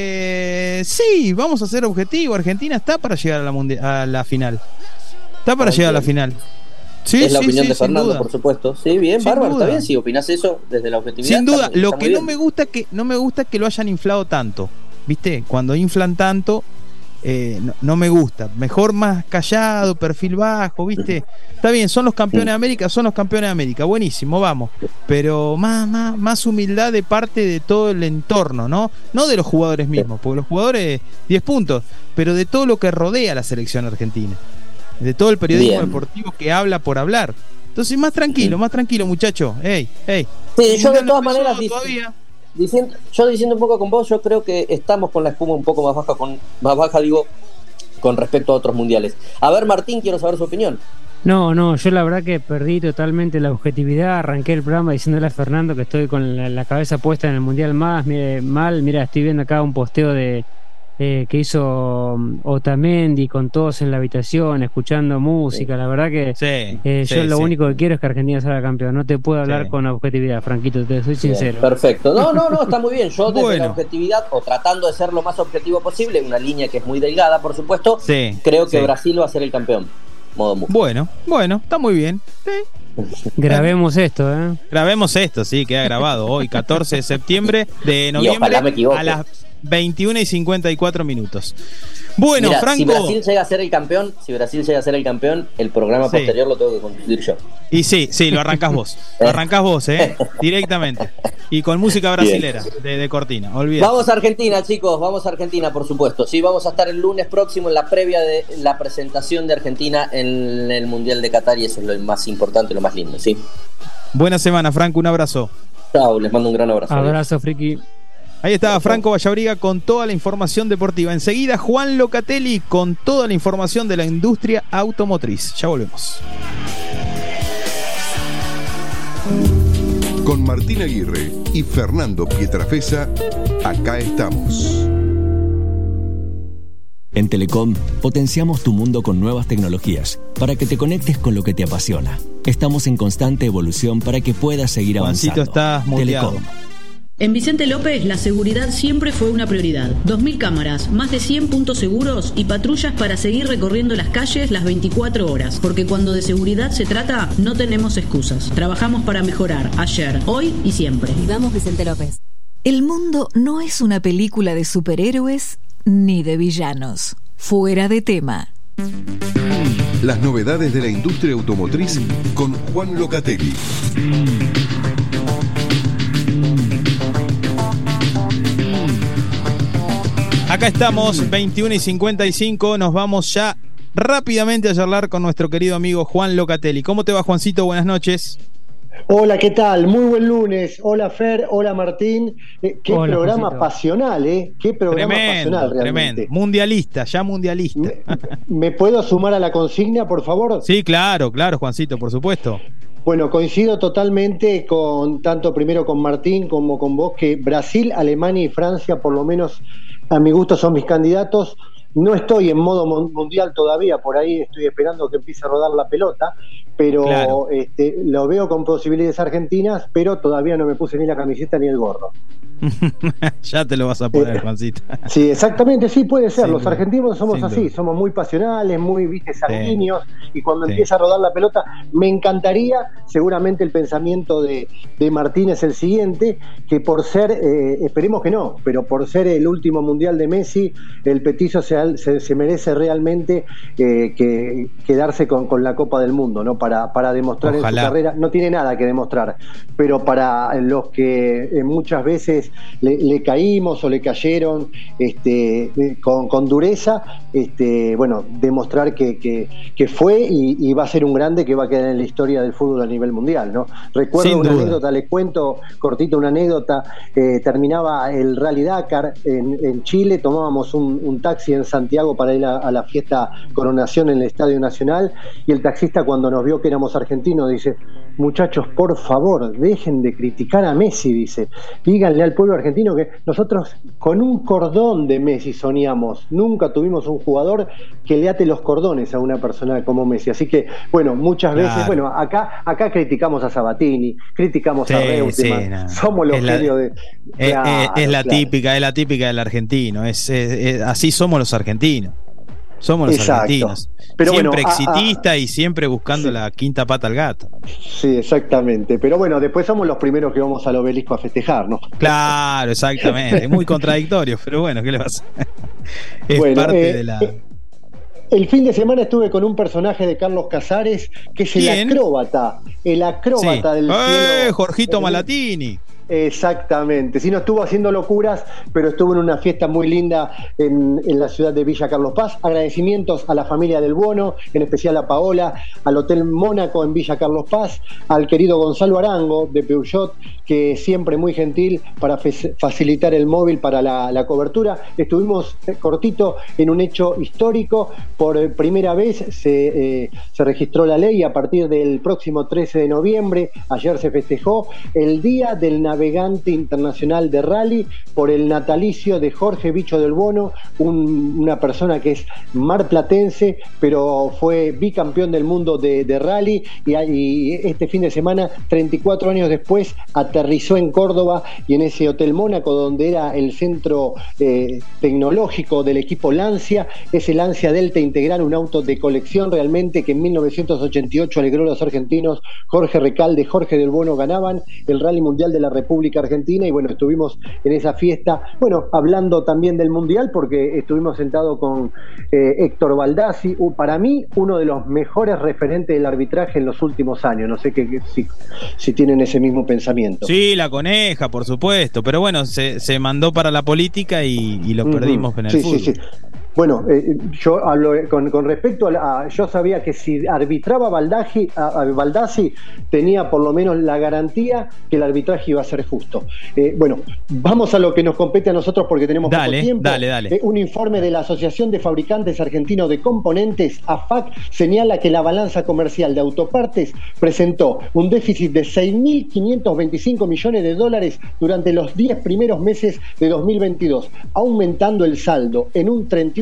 eh, sí, vamos a ser objetivo. Argentina está para llegar a la, mundi- a la final. Está para Ah, llegar a la bien. final. Sí, es la sí, opinión sí, de sin Fernando, duda. por supuesto. Sí, bien, Sin bárbaro, duda. está bien. Si opinás eso desde la objetividad. Sin duda, está- lo está que muy no bien. me gusta que no me gusta que lo hayan inflado tanto. ¿Viste? Cuando inflan tanto, eh, no, no me gusta. Mejor más callado, perfil bajo, ¿viste? Está bien, son los campeones de América, son los campeones de América, buenísimo, vamos. Pero más, más, más humildad de parte de todo el entorno, ¿no? No de los jugadores mismos, porque los jugadores, diez puntos, pero de todo lo que rodea a la selección argentina. De todo el periodismo Bien. deportivo que habla por hablar. Entonces, más tranquilo, más tranquilo, muchacho. Ey, ey. Sí, El yo de mundial no todas empezó maneras dic- todavía. diciendo, yo diciendo un poco con vos, yo creo que estamos con la espuma un poco más baja, con más baja digo, con respecto a otros mundiales. A ver, Martín, quiero saber su opinión. No, no, yo la verdad que perdí totalmente la objetividad. Arranqué el programa diciéndole a Fernando que estoy con la, la cabeza puesta en el Mundial más mire, mal. Mira, estoy viendo acá un posteo de eh, que hizo um, Otamendi con todos en la habitación, escuchando música. La verdad que Sí, eh, sí, yo lo sí. único que quiero es que Argentina salga campeón. No te puedo hablar Sí. con objetividad, Franquito, te soy sincero. Bien, perfecto. No, no, no, está muy bien. Yo desde Bueno. la objetividad, o tratando de ser lo más objetivo posible, una línea que es muy delgada, por supuesto, Sí, creo que sí. Brasil va a ser el campeón. Modo mucho. Bueno, bueno, está muy bien. Sí. Grabemos esto, ¿eh? Grabemos esto, sí, queda grabado hoy, catorce de septiembre de Y ojalá me noviembre equivoque. a las veintiuna y cincuenta y cuatro minutos. Bueno, Mira, Franco. si Brasil llega a ser el campeón, si Brasil llega a ser el campeón, el programa Sí. posterior lo tengo que conducir yo. Y sí, sí, lo arrancás vos. Lo arrancás vos, ¿eh? Directamente. Y con música brasilera, de, de cortina, olvídate. Vamos a Argentina, chicos, vamos a Argentina, por supuesto. Sí, vamos a estar el lunes próximo en la previa de la presentación de Argentina en el Mundial de Qatar y eso es lo más importante, lo más lindo, ¿sí? Buena semana, Franco, un abrazo. Chao, les mando un gran abrazo. Abrazo, Friki. Ahí estaba Franco Vallabriga con toda la información deportiva. Enseguida Juan Locatelli con toda la información de la industria automotriz. Ya volvemos. Con Martín Aguirre y Fernando Pietrafesa, acá estamos. En Telecom, potenciamos tu mundo con nuevas tecnologías para que te conectes con lo que te apasiona. Estamos en constante evolución para que puedas seguir Juancito, avanzando. estás muteado. Telecom. En Vicente López, la seguridad siempre fue una prioridad. dos mil cámaras, más de cien puntos seguros y patrullas para seguir recorriendo las calles las veinticuatro horas. Porque cuando de seguridad se trata, no tenemos excusas. Trabajamos para mejorar ayer, hoy y siempre. Vivamos Vicente López. El mundo no es una película de superhéroes ni de villanos. Fuera de tema. Las novedades de la industria automotriz con Juan Locatelli. Acá estamos, veintiuno y cincuenta y cinco, nos vamos ya rápidamente a charlar con nuestro querido amigo Juan Locatelli. ¿Cómo te va, Juancito? Buenas noches. Hola, ¿qué tal? Muy buen lunes. Hola, Fer. Hola, Martín. Eh, qué Hola, programa Juancito. Pasional, ¿eh? Qué programa tremendo, pasional, realmente. Tremendo. Mundialista, ya mundialista. ¿Me, ¿Me puedo sumar a la consigna, por favor? Sí, claro, claro, Juancito, por supuesto. Bueno, coincido totalmente con tanto primero con Martín como con vos, que Brasil, Alemania y Francia, por lo menos a mi gusto, son mis candidatos. No estoy en modo mundial todavía, por ahí estoy esperando que empiece a rodar la pelota, pero claro. este, lo veo con posibilidades argentinas, pero todavía no me puse ni la camiseta ni el gorro. Ya te lo vas a poner, Juancito. Sí, exactamente, sí puede ser. Sin Los duda. Argentinos somos Sin así, duda. somos muy pasionales, muy, viste, sanguíneos, sí. y cuando sí. empieza a rodar la pelota, me encantaría, seguramente el pensamiento de, de Martín es el siguiente, que por ser, eh, esperemos que no, pero por ser el último mundial de Messi, el petizo se, se, se merece realmente eh, que quedarse con, con la Copa del Mundo, ¿no? Para, para demostrar Ojalá. en su carrera, no tiene nada que demostrar, pero para los que eh, muchas veces Le, le caímos o le cayeron este, con, con dureza, este, bueno, demostrar que, que, que fue y, y va a ser un grande que va a quedar en la historia del fútbol a nivel mundial, ¿no? Recuerdo Sin una duda. anécdota, les cuento cortito una anécdota, eh, terminaba el Rally Dakar en, en Chile, tomábamos un, un taxi en Santiago para ir a, a la fiesta Coronación en el Estadio Nacional, y el taxista, cuando nos vio que éramos argentinos, dice: muchachos, por favor, dejen de criticar a Messi, dice, díganle al pueblo argentino que nosotros con un cordón de Messi soñamos, nunca tuvimos un jugador que le ate los cordones a una persona como Messi. Así que, bueno, muchas veces, claro. bueno, acá acá criticamos a Sabatini, criticamos sí, a Reutemann, sí, no. somos los genios de... Es, claro, es, es la claro. típica, es la típica del argentino, es, es, es así somos los argentinos. Somos los Exacto. argentinos. Pero siempre bueno, exitista a, a, y siempre buscando sí. la quinta pata al gato. Sí, exactamente. Pero bueno, después somos los primeros que vamos al obelisco a festejar, ¿no? Claro, exactamente. Es muy contradictorio, pero bueno, ¿qué le pasa? Es bueno, parte eh, de la... El fin de semana estuve con un personaje de Carlos Casares, que es el ¿Quién? acróbata. El acróbata sí. del ¡Eh, cielo. Jorgito Malatini! Exactamente, sí, no estuvo haciendo locuras, pero estuvo en una fiesta muy linda en, en la ciudad de Villa Carlos Paz. Agradecimientos a la familia del Buono, en especial a Paola, al Hotel Mónaco en Villa Carlos Paz, al querido Gonzalo Arango de Peugeot, que siempre muy gentil para fe- facilitar el móvil para la, la cobertura. Estuvimos eh, cortito en un hecho histórico. Por eh, primera vez se, eh, se registró la ley a partir del próximo trece de noviembre. Ayer se festejó el Día del Navegante Internacional de Rally por el natalicio de Jorge Bicho del Buono, un, una persona que es marplatense, pero fue bicampeón del mundo de, de rally, y, y este fin de semana, treinta y cuatro años después, aterrizó en Córdoba y en ese Hotel Mónaco, donde era el centro eh, tecnológico del equipo Lancia, ese Lancia Delta Integral, un auto de colección realmente que en mil novecientos ochenta y ocho alegró a los argentinos. Jorge Recalde, Jorge del Buono ganaban el Rally Mundial de la República Argentina, y bueno, estuvimos en esa fiesta, bueno, hablando también del Mundial, porque estuvimos sentados con eh, Héctor Baldassi, para mí uno de los mejores referentes del arbitraje en los últimos años. No sé que, si, si tienen ese mismo pensamiento. Sí, la coneja, por supuesto, pero bueno, se, se mandó para la política y, y lo uh-huh. perdimos en el sí, fútbol. Sí, sí. Bueno, eh, yo hablo con, con respecto a, la, a, yo sabía que si arbitraba Baldassi, a, a Baldassi, tenía por lo menos la garantía que el arbitraje iba a ser justo. Eh, bueno, vamos a lo que nos compete a nosotros porque tenemos dale, poco tiempo. Dale, dale. Eh, un informe de la Asociación de Fabricantes Argentinos de Componentes, A F A C, señala que la balanza comercial de autopartes presentó un déficit de seis mil quinientos veinticinco millones de dólares durante los diez primeros meses de dos mil veintidós, aumentando el saldo en un treinta y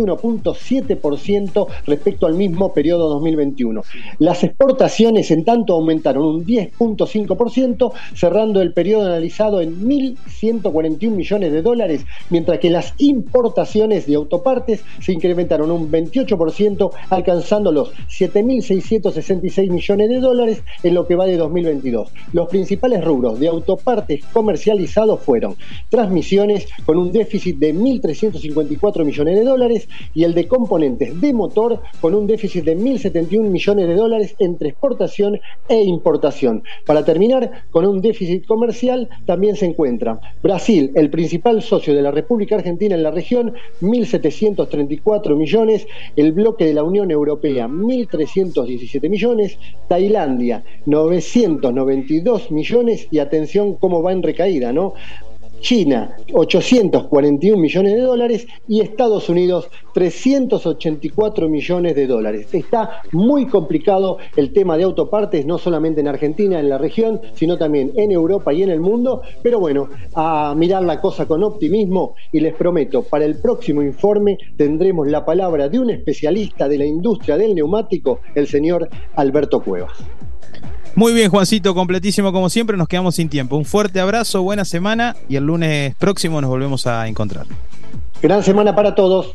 veintiuno punto siete por ciento respecto al mismo periodo dos mil veintiuno. Las exportaciones, en tanto, aumentaron un diez punto cinco por ciento, cerrando el periodo analizado en mil ciento cuarenta y un millones de dólares, mientras que las importaciones de autopartes se incrementaron un veintiocho por ciento, alcanzando los siete mil seiscientos sesenta y seis millones de dólares en lo que va de dos mil veintidós. Los principales rubros de autopartes comercializados fueron transmisiones, con un déficit de mil trescientos cincuenta y cuatro millones de dólares, y el de componentes de motor, con un déficit de mil setenta y un millones de dólares entre exportación e importación. Para terminar, con un déficit comercial también se encuentra Brasil, el principal socio de la República Argentina en la región, mil setecientos treinta y cuatro millones, el bloque de la Unión Europea, mil trescientos diecisiete millones, Tailandia, novecientos noventa y dos millones, y atención cómo va en recaída, ¿no? China, ochocientos cuarenta y un millones de dólares, y Estados Unidos, trescientos ochenta y cuatro millones de dólares. Está muy complicado el tema de autopartes, no solamente en Argentina, en la región, sino también en Europa y en el mundo, pero bueno, a mirar la cosa con optimismo, y les prometo, para el próximo informe tendremos la palabra de un especialista de la industria del neumático, el señor Alberto Cuevas. Muy bien, Juancito, completísimo como siempre, nos quedamos sin tiempo. Un fuerte abrazo, buena semana, y el lunes próximo nos volvemos a encontrar. Gran semana para todos.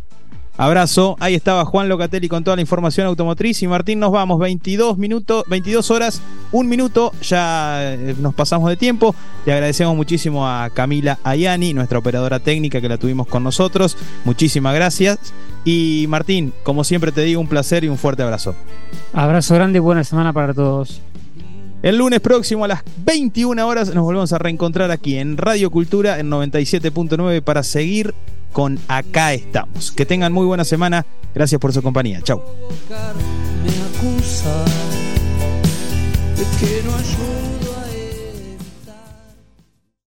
Abrazo, ahí estaba Juan Locatelli con toda la información automotriz. Y Martín, nos vamos, veintidós minutos, veintidós horas, un minuto, ya nos pasamos de tiempo. Le agradecemos muchísimo a Camila Ayani, nuestra operadora técnica, que la tuvimos con nosotros. Muchísimas gracias. Y Martín, como siempre te digo, un placer y un fuerte abrazo. Abrazo grande y buena semana para todos. El lunes próximo a las veintiuna horas nos volvemos a reencontrar aquí en Radio Cultura en noventa y siete punto nueve para seguir con Acá Estamos. Que tengan muy buena semana. Gracias por su compañía. Chau. Me acusa de que no ayuda.